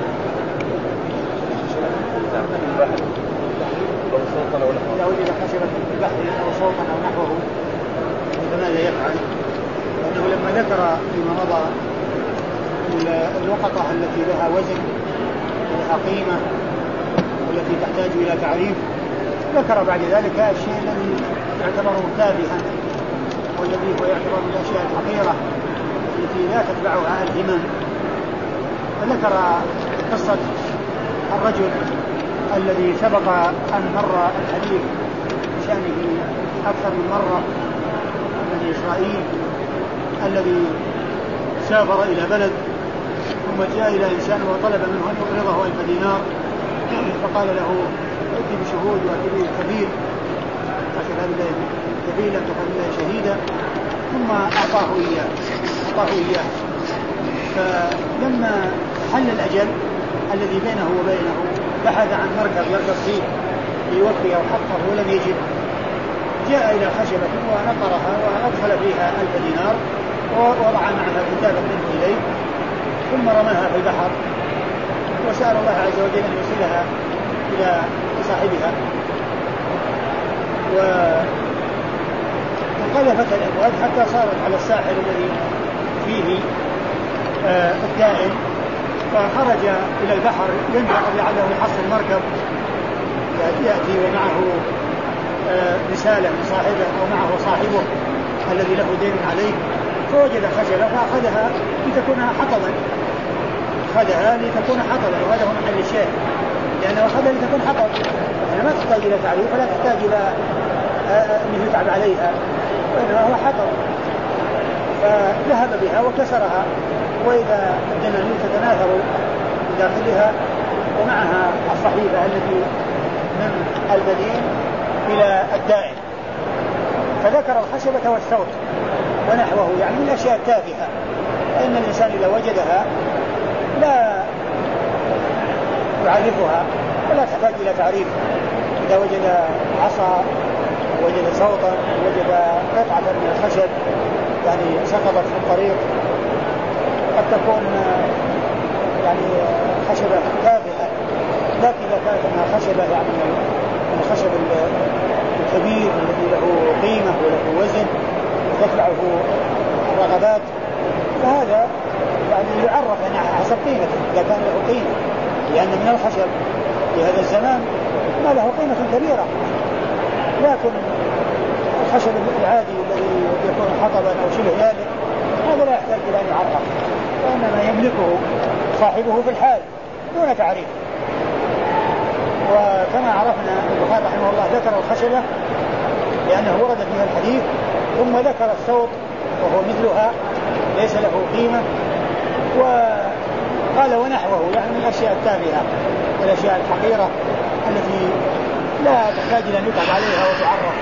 إذا وجد خشبة في البحر أو صوتا أو نحوه فماذا يفعل؟ لأنه لما ذكر فيما مضى الوقطة التي لها وزن ولها قيمة والتي تحتاج إلى تعريف، ذكر بعد ذلك الشيء الذي يعتبر تافها والذي هو يعتبر من الأشياء الحقيرة التي لا تتبعها الهمم، فذكر قصة الرجل الذي سبق أن مر الحديث بشأنه أكثر من مرة بني إسرائيل الذي سافر إلى بلد ثم جاء إلى إنسان وطلب منه أن يقرضه ألف دينار، فقال له ائت بشهود وأتي كبير فشهد بالله كبير لم تكن الله شهيدا، ثم أعطاه إياه أعطاه إياه فلما حل الأجل الذي بينه وبينه بحث عن مركب يركب فيه ليوفيه حقه ولم يجد، جاء إلى خشبة ونقرها وأدخل فيها ألف دينار ووضع معها كتابا منه إليه ثم رماها في البحر وسأل الله عز وجل أن يوصلها إلى صاحبها، وانقلبت الأمواج حتى صارت على الساحل الذي فيه آه الدائم، فخرج إلى البحر ينتظر لعله يحصل مركب يأتي ومعه آه رسالة من صاحبه أو معه صاحبه الذي له دين عليه، فوجد خشبة فأخذها لتكون حطبا، أخذها لتكون حطبا، وهذا هو محل الشاهد، لأنه أخذها لتكون حطب، يعني ما تحتاج إلى تعريف ولا تحتاج إلى أنه يتعب عليها، وإنما هو حطب. فذهب بها وكسرها، وإذا الدنانير تتناثر بداخلها ومعها الصحيفة التي من المدين إلى الدائن. فذكر الخشبة والصوت ونحوه، يعني من الأشياء التافهة، فإن الإنسان إذا وجدها لا يعرفها ولا تحتاج إلى تعريف. إذا وجد عصا وجد صوتا وجد قطعة من الخشب يعني سقطت في الطريق، قد تكون يعني خشبة تافهة، لكن إذا كانت انها خشبة يعني من الخشب الكبير الذي له قيمة وله وزن وتتبعه الرغبات، فهذا يعني يعرف يعني حسب قيمته إذا كان له قيمة، لأن من الخشب في هذا الزمان ما له قيمة كبيرة. لكن الخشب العادي الذي يكون حطبا أو شبه ذلك هذا لا يحتاج إلى أن يعرف، وإنما يملكه صاحبه في الحال دون تعريف. وكما عرفنا البخاري رحمه الله ذكر الخشبة لأنه ورد فيها الحديث، ثم ذكر الصوت وهو مثلها ليس له قيمة، وقال ونحوه يعني من الأشياء التافهة والأشياء الحقيرة التي لا تحتاج إلى أن يتعب عليها وتعرف.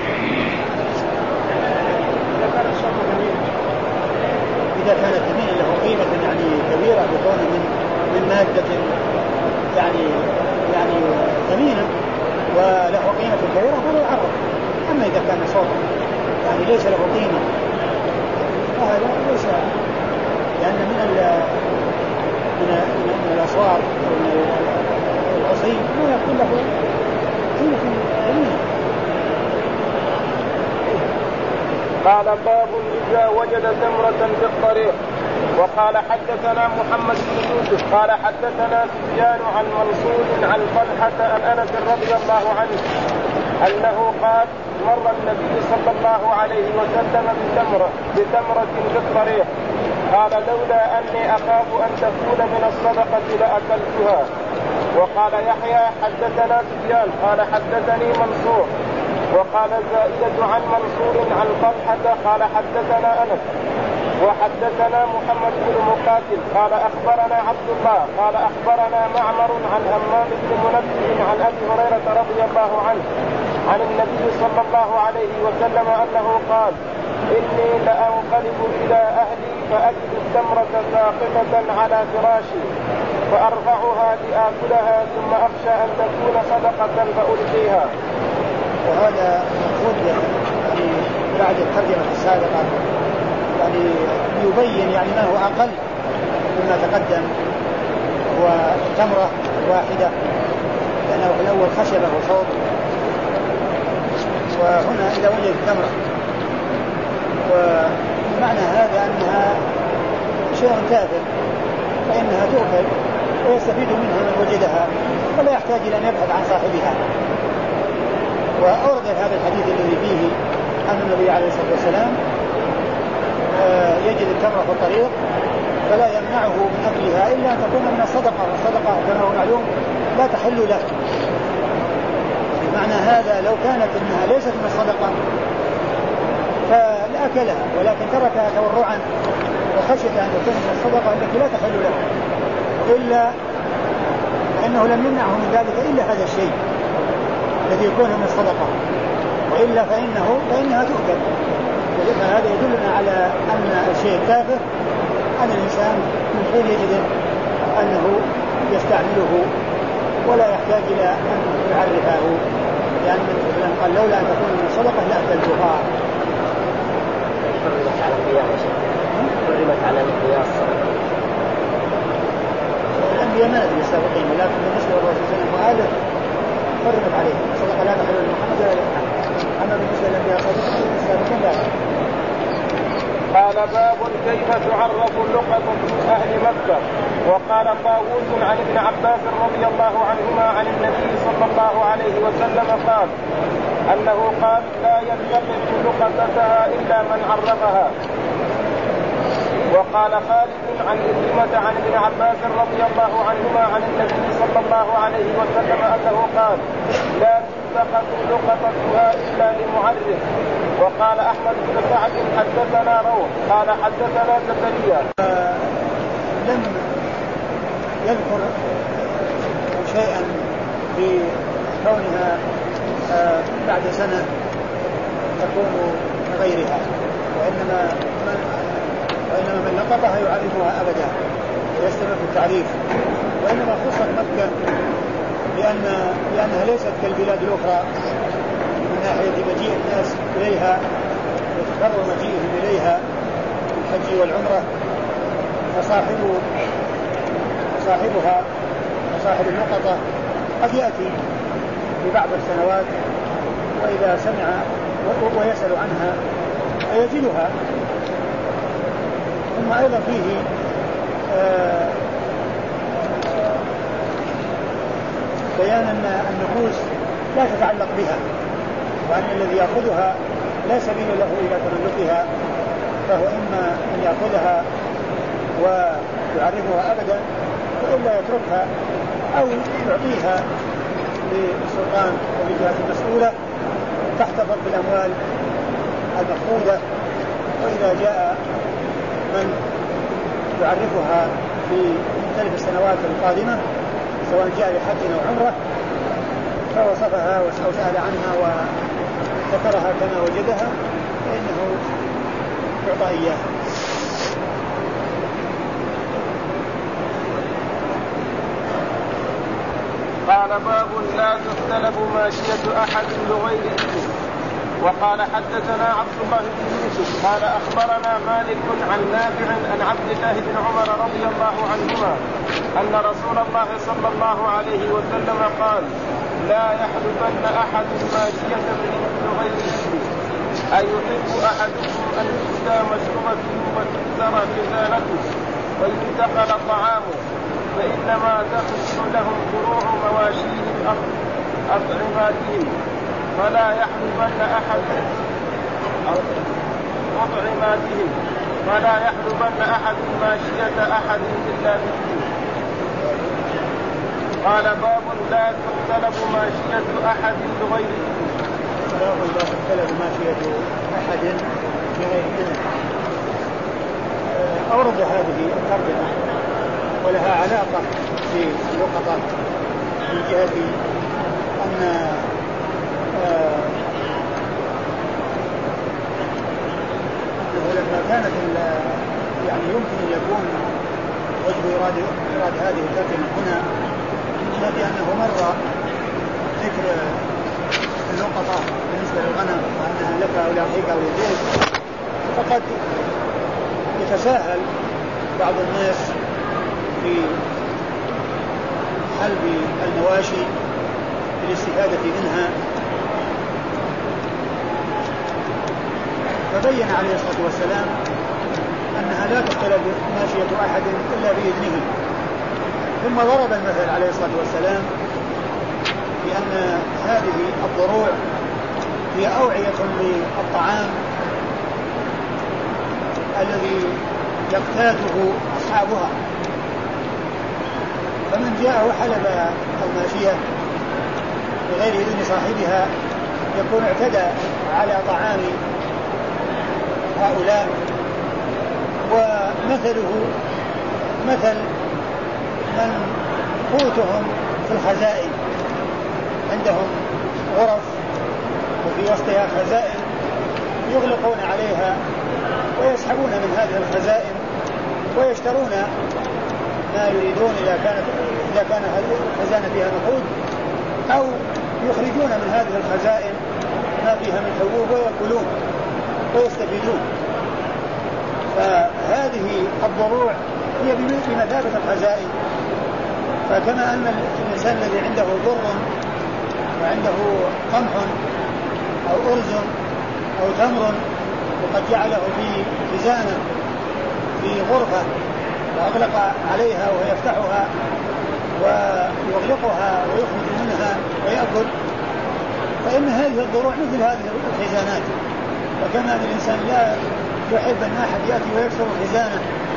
إذا كانت ثمينة له قيمة يعني كبيرة بكون من من مادة يعني يعني ثمينة وله قيمة كبيرة فلا يعرف. أما إذا كان صوتا يعني ليس له قيمة فهذا ليس، لأن من من من الأصوات ومن العصي ما يكون له قيمة ثمينة. قال باب إذا وجد تمرة في الطريق. وقال حدثنا محمد بن يوسف قال حدثنا سفيان عن منصور عن طلحة عن أنس رضي الله عنه أنه قال مر النبي صلى الله عليه وسلم بتمرة بتمرة في الطريق، قال لولا أني أخاف أن تكون من الصدقة لأكلتها. وقال يحيى حدثنا سفيان قال حدثني منصور وقال زائدة عن منصور عن طلحة قال حدثنا أنس وحدثنا محمد بن مقاتل قال أخبرنا عبد الله قال أخبرنا معمر عن همام بن منبه عن أبي هريرة رضي الله عنه عن النبي صلى الله عليه وسلم أنه قال إني لأنقلب إلى أهلي فأجد التمرة ساقطة على فراشي فأرفعها لآكلها ثم أخشى أن تكون صدقة فألقيها. وهذا مقصود يعني بعد الترجمة السابقة يعني يبين يعني ما هو أقل مما تقدم، وتمرة واحدة لأنه في الأول خشبة وصوت، وهنا إذا وجدت تمرة، ومعنى هذا أنها شيء تافه فإنها تؤكل ويستفيد منها من وجدها ولا يحتاج إلى أن يبحث عن صاحبها. وأورد هذا الحديث الذي فيه أن النبي عليه الصلاة والسلام يجد التمرة في الطريق فلا يمنعه من أكلها إلا أن تكون من الصدقة، والصدقة كما هو معلوم لا تحل له. بمعنى هذا لو كانت إنها ليست من الصدقة فلأكلها، ولكن تركها تورعا وخشية أن تكون من الصدقة التي لا تحل له، إلا أنه لم يمنعه من ذلك إلا هذا الشيء الذي يكون من الصدقة، وإلا فإنه فإنها تؤكل. هذا يدلنا على أن الشيء التافه أن الإنسان من حين يجد أنه يستعمله ولا يحتاج إلى أن يعرفه، لأن يعني قال لولا أن تكون من الصدقة لأكلتها. حرمت على القياس حرمت على القياس الأنبياء ما ندري السابقين، ولكن بالنسبة للرسول صلى الله عليه وسلم وآله حرمت عليه الصدقة لا تحل لمحمد ولا لأحد، أما بالنسبة للأنبياء السابقين لا. قال باب كيف تعرف اللقطة من أهل مكة. وقال طاووس عن ابن عباس رضي الله عنهما عن النبي صلى الله عليه وسلم قال أنه قال لا يلتقط لقطتها إلا من عرفها. وقال خالد عن كلمة عن ابن عباس رضي الله عنهما عن النبي صلى الله عليه وسلم أنه قال لا تلتقط لقطتها إلا لمعرف. وقال أحمد بن سعد حدثنا روح قال حدثنا زكريا. لم يذكر شيئا في كونها بعد سنة تكون غيرها، وإنما من, وإنما من لقطها يعرفها أبدا ويستمر في التعريف. وإنما خصت مكة لأن لأنها ليست كالبلاد الأخرى من ناحية مجيء الناس إليها وتكرر مجيئهم إليها الحج والعمرة، فصاحب صاحبها وصاحب اللقطة قد يأتي في بعض السنوات وإذا سمع ويسأل عنها فيجدها. ثم أيضا فيه آه بيان أن النفوس لا تتعلق بها، وأن الذي يأخذها لا سبيل له إلى تملكها، فهو إما أن يأخذها ويعرفها أبدا وإلا يتركها أو يعطيها للسلطان والجهات المسؤولة تحتفظ بالأموال المفقودة. وإذا جاء من يعرفها في مختلف السنوات القادمة سواء جاء لحج أو عمرة فوصفها أو سأل عنها وذكرها كما وجدها فإنه يعطى إياها. قال باب لا تختلف ماشية أحد لغير إذن. وقال حدثنا عبد الله بن يوسف قال أخبرنا مالك عن نافع عن عبد الله بن عمر رضي الله عنهما أن رسول الله صلى الله عليه وسلم قال لا يحلفن أحد ماشية لغير إذن أيحب أحدكم أن تؤتى مشروبته وتكسر خزانته وينتقل طعامه فإنما تخرج لهم فروع مواشيهم أطعماتهم فلا يحلفن أحد أطعماتهم فلا يحلفن أحد ماشية أحد إلا بإذنه. قال باب لا تختلف ماشية أحد بغير إذنه. باب لا تختلف ماشية أحد بغير إذنه. أورد هذه الترجمة ولها علاقة في اللقطة من جهة أن آه لما كانت يعني يمكن أن يكون وجه إراد إراد هذه الترجمة هنا بأنه مر ذكر اللقطة بالنسبة للغنم وأنها لك أو لأخيك أو للزوج، فقد يتساهل بعض الناس في حلب المواشي للاستفادة منها، فبين عليه الصلاة والسلام أنها لا تختلف ماشية أحد إلا بإذنه. ثم ضرب المثل عليه الصلاة والسلام بأن هذه الضروع هي أوعية للطعام الذي يقتاته أصحابها، فمن جاء وحلب الماشية بغير إذن صاحبها يكون اعتدى على طعام هؤلاء. ومثله مثل من قوتهم في الخزائن، عندهم غرف وفي وسطها خزائن يغلقون عليها ويسحبون من هذه الخزائن ويشترون ما يريدون إذا كانت إذا كان الخزانة فيها نقود، أو يخرجون من هذه الخزائن ما فيها من حبوب ويأكلون ويستفيدون. فهذه الضروع هي بمثابة الخزائن. فكما أن الإنسان الذي عنده ضر وعنده قمح أو أرز أو تمر وقد جعله في خزانة في غرفة وأغلق عليها ويفتحها ويغلقها ويخرج منها ويأكل، فإن هذه الضروع مثل هذه الخزانات. وكما أن الإنسان لا يحب أن أحد يأتي ويكسر الخزانة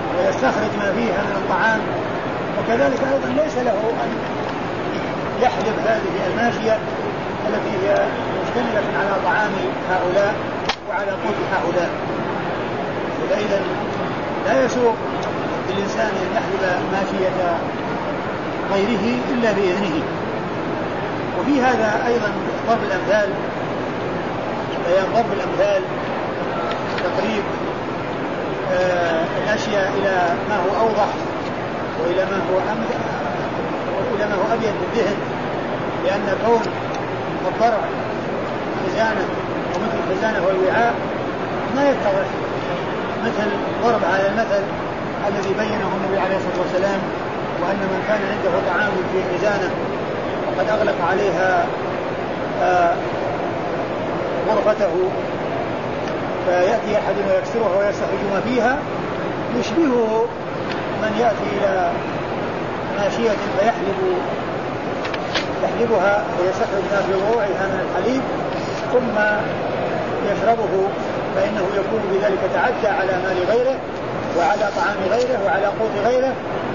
ويستخرج ما فيها من الطعام، وكذلك أيضا ليس له أن يحلب هذه الماشية التي هي مشتملة على طعام هؤلاء وعلى قوت هؤلاء. فإذا لا يسوق الإنسان أن يحلب ماشية غيره إلا بإذنه. وفي هذا أيضا ضرب الأمثال، بيان ضرب الأمثال، تقريب آه الأشياء إلى ما هو أوضح وإلى ما هو أمد وإلى ما هو أبيض بالذهن، لأن كون الضرع خزانة ومثل الخزانة والوعاء ما يتضح مثل ضرب على المثل الذي بينه النبي عليه الصلاة والسلام، وأن من كان عنده طعام في خزانة وقد أغلق عليها آه غرفته فيأتي أحد ويكسرها ويستخرج ما فيها، يشبهه من يأتي إلى ماشية فيحلب يحلبها ويستخرج ما في ضروعها من الحليب ثم يشربه، فإنه يكون بذلك تعدى على مال غيره وعلى طعام غيره وعلى قوت غيره،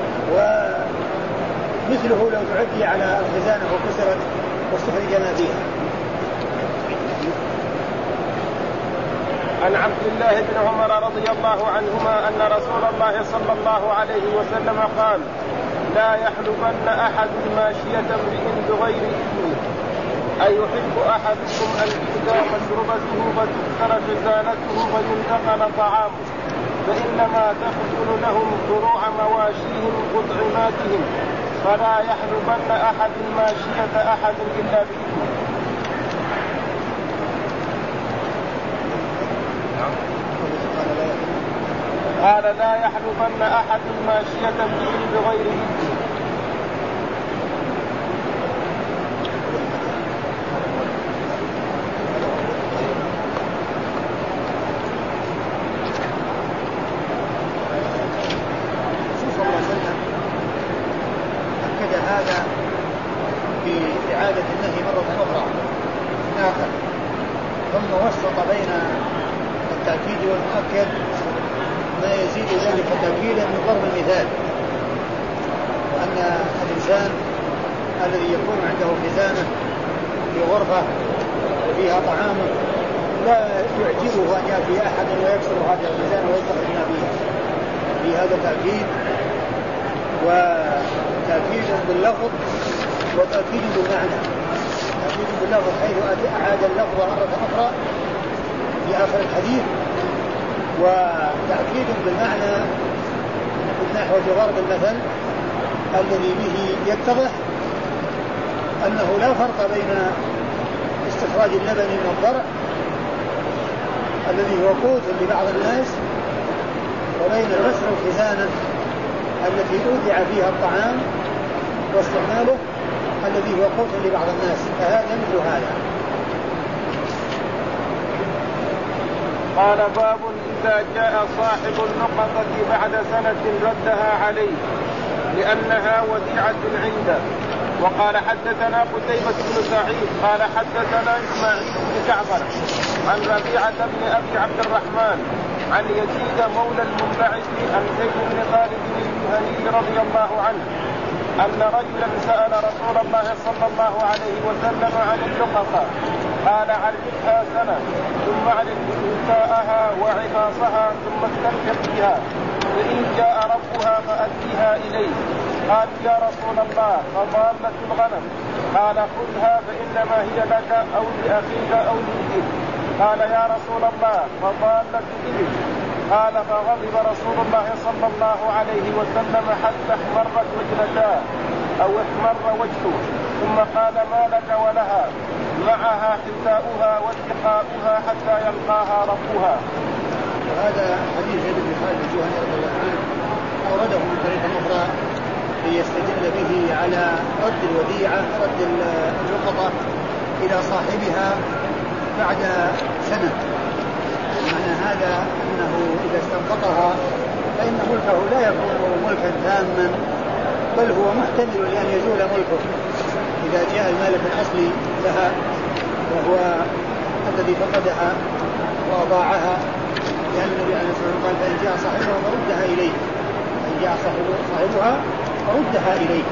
ومثله لو تعدي على الخزانة وكسرت واستخرج ما فيها. عن عبد الله بن عمر رضي الله عنهما أن رسول الله صلى الله عليه وسلم قال: لا يحلبن أحد ماشية امرئ بغير إذنه، أيحب أحدكم أن تؤتى مشربته فتكسر خزانته وينتقل طعامه، فإنما تخزن لهم فروع مواشيهم وطعماتهم، فلا يحلبن أحد ماشية أحد إلا بإذنه. قال: لا يحلبن أحد ماشية بغير إذنه. صلى الله عليه وسلم أكد هذا بإعادة النهي مرة أخرى آخر، ثم وسط بين التأكيد والمؤكد ما يزيد ذلك تأكيدا من ضرب المثال، وأن الإنسان الذي يكون عنده خزانة في غرفة وفيها طعامه لا يعجبه أن يأتي أحد ويكسر هذه الخزانة ويستخرج ما فيها. في هذا تأكيد، وتأكيد باللفظ وتأكيد بالمعنى. تأكيد باللفظ حيث أعاد اللفظ مرة أخرى في آخر الحديث، وتأكيد بالمعنى من نحو ضرب المثل الذي به يتضح أنه لا فرق بين استخراج اللبن من الضرع الذي هو قوت لبعض الناس وبين كسر الخزانة التي أودع فيها الطعام واستعماله الذي هو قوت لبعض الناس، فهذا مثل هذا. قال: باب إذا جاء صاحب اللقطة بعد سنة ردها عليه لأنها وديعة عنده. وقال: حدثنا قتيبة بن سعيد قال حدثنا إسماعيل بن جعفر عن ربيعة بن أبي عبد الرحمن عن يزيد مولى المنبعث عن زيد بن خالد الجهني رضي الله عنه أن رجلا سأل رسول الله صلى الله عليه وسلم عن اللقطة، قال: عرفها سنة ثم اعرف إنساءها وعفاصها ثم استنفق بها، فإن جاء ربها فأديها إليه. قال: يا رسول الله فضالة الغنم. قال: خذها فإنما هي لك أو لأخيك أو لإبل. قال: يا رسول الله فضالة الإبل. قال: فغضب رسول الله صلى الله عليه وسلم حتى احمرت وجهتاه أو احمر وجهه، ثم قال: ما لك ولها؟ معها حذاؤها واتقاؤها حتى يلقاها ربها. وهذا حديث زيد بن خالد الجهني رضي الله عنه أورده من طريقة أخرى ليستدل به على رد الوديعة، رد اللقطة إلى صاحبها بعد سنة. معنى هذا أنه إذا استنقطها فإن ملكه لا يكون ملكا تاما، بل هو محتمل لأن يزول ملكه إذا جاء المالك الأصلي لها وهو الذي فقدها وأضاعها، لأن النبي عليه الصلاة والسلام قال: فإن جاء صاحبها فردها إليه. ودعها صاحبها ردها إليه.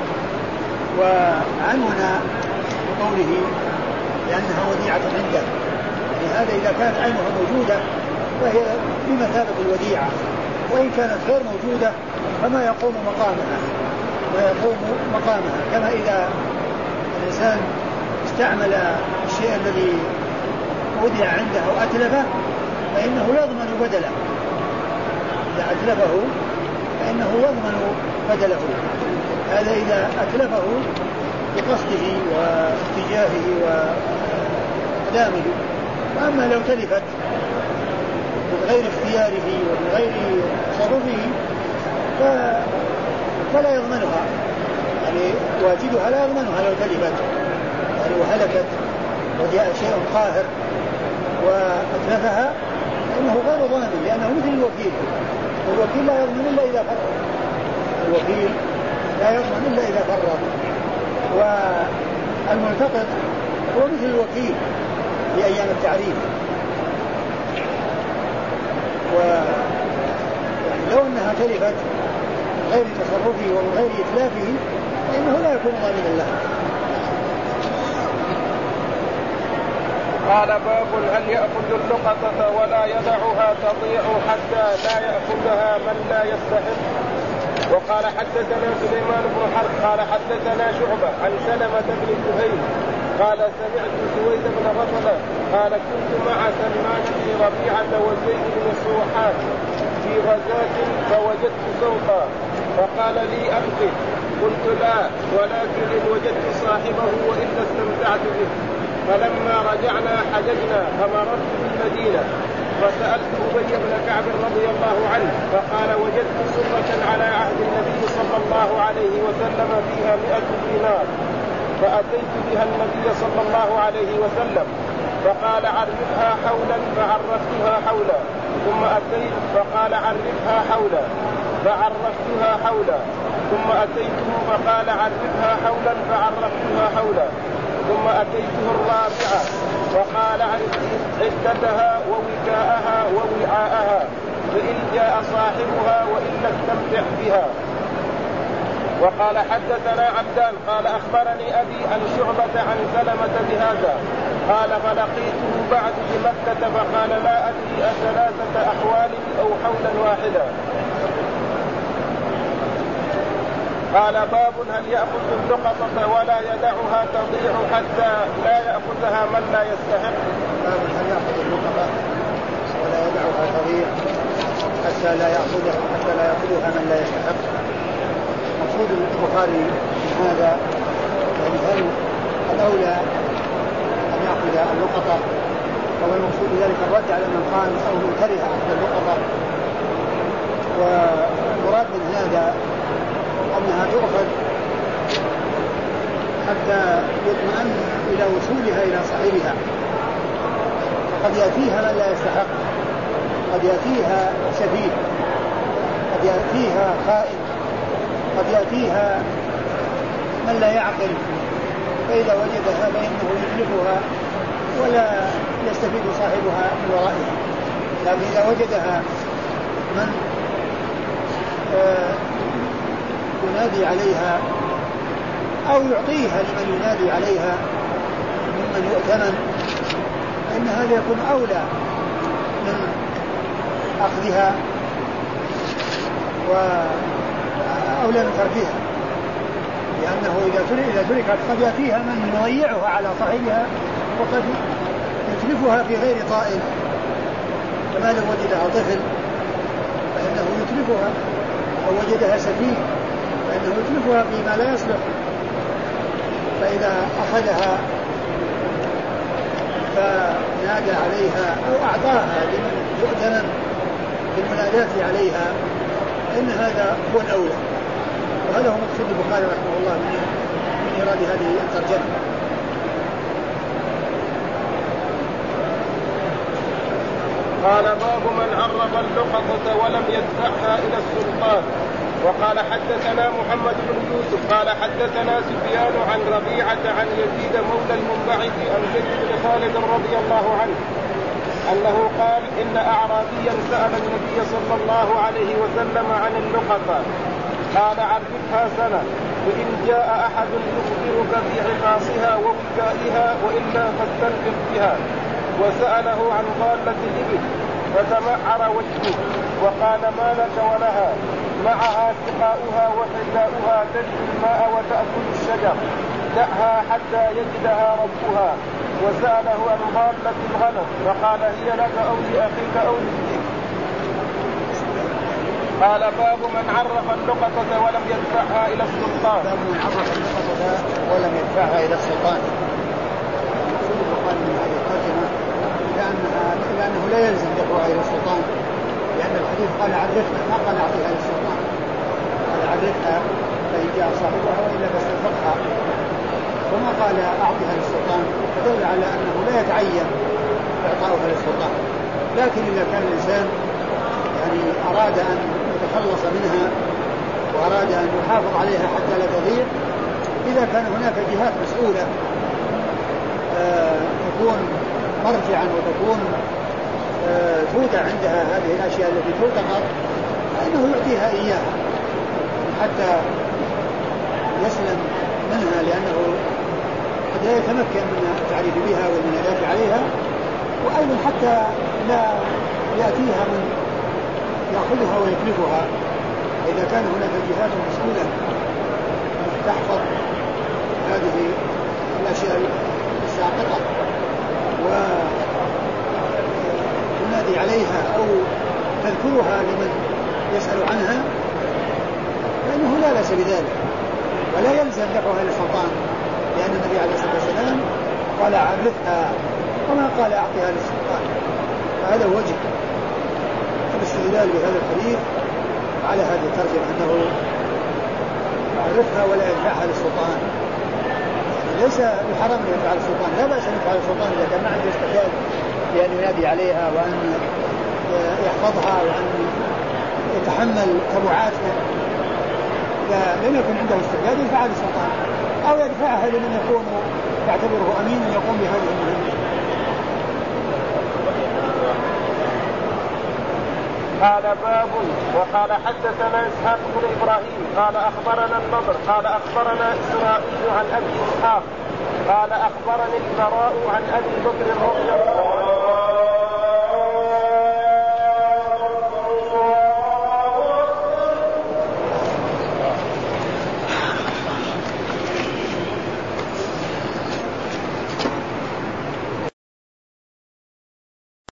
وعنونا بقوله لأنها وديعة عنده، يعني هذا إذا كانت عينها موجودة فهي بمثابة الوديعة، وإن كانت غير موجودة فما يقوم مقامها ويقوم مقامها، كما إذا الإنسان استعمل الشيء الذي ودع عنده أو أتلفه فإنه يضمن بدله، إذا أتلفه فإنه يضمن بدله، هذا إذا أتلفه بقصده واتجاهه وأقدامه. وأما لو تلفت من غير اختياره ومن غير تصرفه فلا يضمنها، يعني واجدها لا يضمنها لو تلفت يعني وهلكت وجاء شيء قاهر وأتلفها فإنه غير ضامن، لأنه مثل الوكيل، الوكيل لا يضمن إلا إذا فرط، الوكيل لا يضمن إلا إذا فرط، والملتقط هو مثل الوكيل في أيام التعريف. ولو أنها تلفت من غير تصرفه ومن غير إتلافه فإنه لا يكون ضامنا له. قال باب هل يأخذ اللقطة ولا يدعها تضيع حتى لا يأخذها من لا يستحق. وقال حدثنا سليمان بن حرب قال حدثنا شعبة عن سلمة بن سهيل قال سمعت سويد بن غفلة قال كنت مع سلمان بن ربيعة وزيد بن صوحان في غزاة فوجدت صوتا فقال لي أمسك، قلت لا ولكن إن وجدت صاحبه وإلا استمتعت به. فلما رجعنا حججنا فمررت بالمدينة فسألت أبي بن كعب رضي الله عنه فقال وجدت سرة على عهد النبي صلى الله عليه وسلم فيها مئة دينار، فأتيت بها النبي صلى الله عليه وسلم فقال عرفها حولا فعرفتها حولا، ثم أتيت فقال عرفها حولا فعرفتها حولا، ثم أتيته فقال عرفها حولا فعرفتها حولا، ثم أتيته الرابعة وقال عرف عدتها ووكاءها ووعاءها فإن جاء صاحبها وإلا استمتع بها. وقال حدثنا عبدان قال أخبرني أبي عن شعبة عن سلمة بهذا قال فلقيته بعد بمكة فقال لا أدري أثلاثة أحوال أو حولا واحدا. قال باب هل يأخذ اللقطة ولا يدعها تضيع حتى لا يأخذها من لا يستحق. باب هل يأخذ اللقطة ولا يدعها تضيع حتى لا يأخذها حتى لا يأخذها من لا يستحق. مقصود البخاري من هذا يعني هل الأولى أن يأخذ اللقطة، أو المقصود ذلك الرد على من قال أو من كره أخذ اللقطة. والمراد من هذا أنها تؤخذ حتى يطمئن إلى وصولها إلى صاحبها. قد يأتيها من لا يستحق، قد يأتيها سفيه، قد يأتيها خائن، قد يأتيها من لا يعقل، فإذا وجدها فإنه يتلفها ولا يستفيد صاحبها من ورائها. لكن إذا وجدها من آه ينادي عليها أو يعطيها لمن ينادي عليها ممن يؤتمن فإن هذا يكون أولى من أخذها وأولى من تركها، لأنه إذا تركت قد يأتيها من يضيعها على صاحبها وقد يتلفها في غير طائل، كما لو وجدها طفل فإنه يتلفها، أو وجدها سفيه فإنه يتلفها فيما لا يصلح. فإذا أخذها فنادى عليها أو أعطاها لمن يؤتمن بالمناداة عليها فإن هذا هو الأولى. وهذا هو مقصود البخاري رحمه الله من إيراد هذه الترجمة. قال باب من عرض اللقطة ولم يدفعها إلى السلطان. وقال حدثنا محمد بن يوسف قال حدثنا سفيان عن ربيعة عن يزيد مولى المنبعث عن زيد بن خالد رضي الله عنه أنه قال إن أعرابيا سأل النبي صلى الله عليه وسلم عن اللقطة قال عرفها سنة وإن جاء أحد يخبرك بعفاصها ووكائها وإلا فاستنفق بها. وسأله عن ضالة الإبل فتمعر وجهه وقال ما لك ولها معها سقاؤها وحذاؤها تجد الماء وتأكل الشجر دعها حتى يجدها ربها. وسأله عن ضالة الغنم فقال هي لك أو لأخيك أو لابنك. قال باب من عرف اللقطة ولم يدفعها إلى السلطان. باب من عرف اللقطة ولم يدفعها إلى السلطان. من هذه الترجمة لأنها لأنه لا يلزم دفعها إلى السلطان، لأن الحديث قال عرفها ما قال أعطيها للسلطان، قال عرفها فإن جاء صاحبها وإلا فاستنفقها، وما قال أعطيها للسلطان، فدل على أنه لا يتعين إعطاؤها للسلطان. لكن إذا كان الإنسان يعني أراد أن يتخلص منها وأراد أن يحافظ عليها حتى لا تضيع، إذا كان هناك جهات مسؤولة آه تكون مرجعا وتكون آه تودع عندها هذه الأشياء التي تلتقط، فإنه يعطيها إياها حتى يسلم منها، لأنه قد لا يتمكن من التعريف بها والمنادات عليها، وأيضا حتى لا يأتيها من يأخذها ويتلفها. إذا كان هناك جهات مسؤولة تحفظ هذه الأشياء الساقطة وتنادي عليها أو تذكرها لمن يسأل عنها، فإنه لا بأس بذلك ولا يلزم دفعها للسلطان، لأن النبي عليه الصلاة والسلام قال عرفها وما قال أعطيها للسلطان. فهذا وجه الاستدلال بهذا الحديث على هذه الترجمة، أنه عرفها ولا يدفعها للسلطان. ليس بحرام أن يدفعها للسلطان، لا بأس أن يدفعها للسلطان إذا كان ما عنده استعداد بأن ينادي عليها وأن يحفظها وأن يتحمل تبعاتها. إذا لم يكن عنده استعداد يدفعها للسلطان أو يدفعها لمن يكون يعتبره أمينا يقوم بهذه المهمة. قال باب. وقال حدثنا إسحاق بن إبراهيم قال أخبرنا النضر قال أخبرنا إسرائيل عن أبي إسحاق قال أخبرني البراء عن أبي بكر رضي الله عنه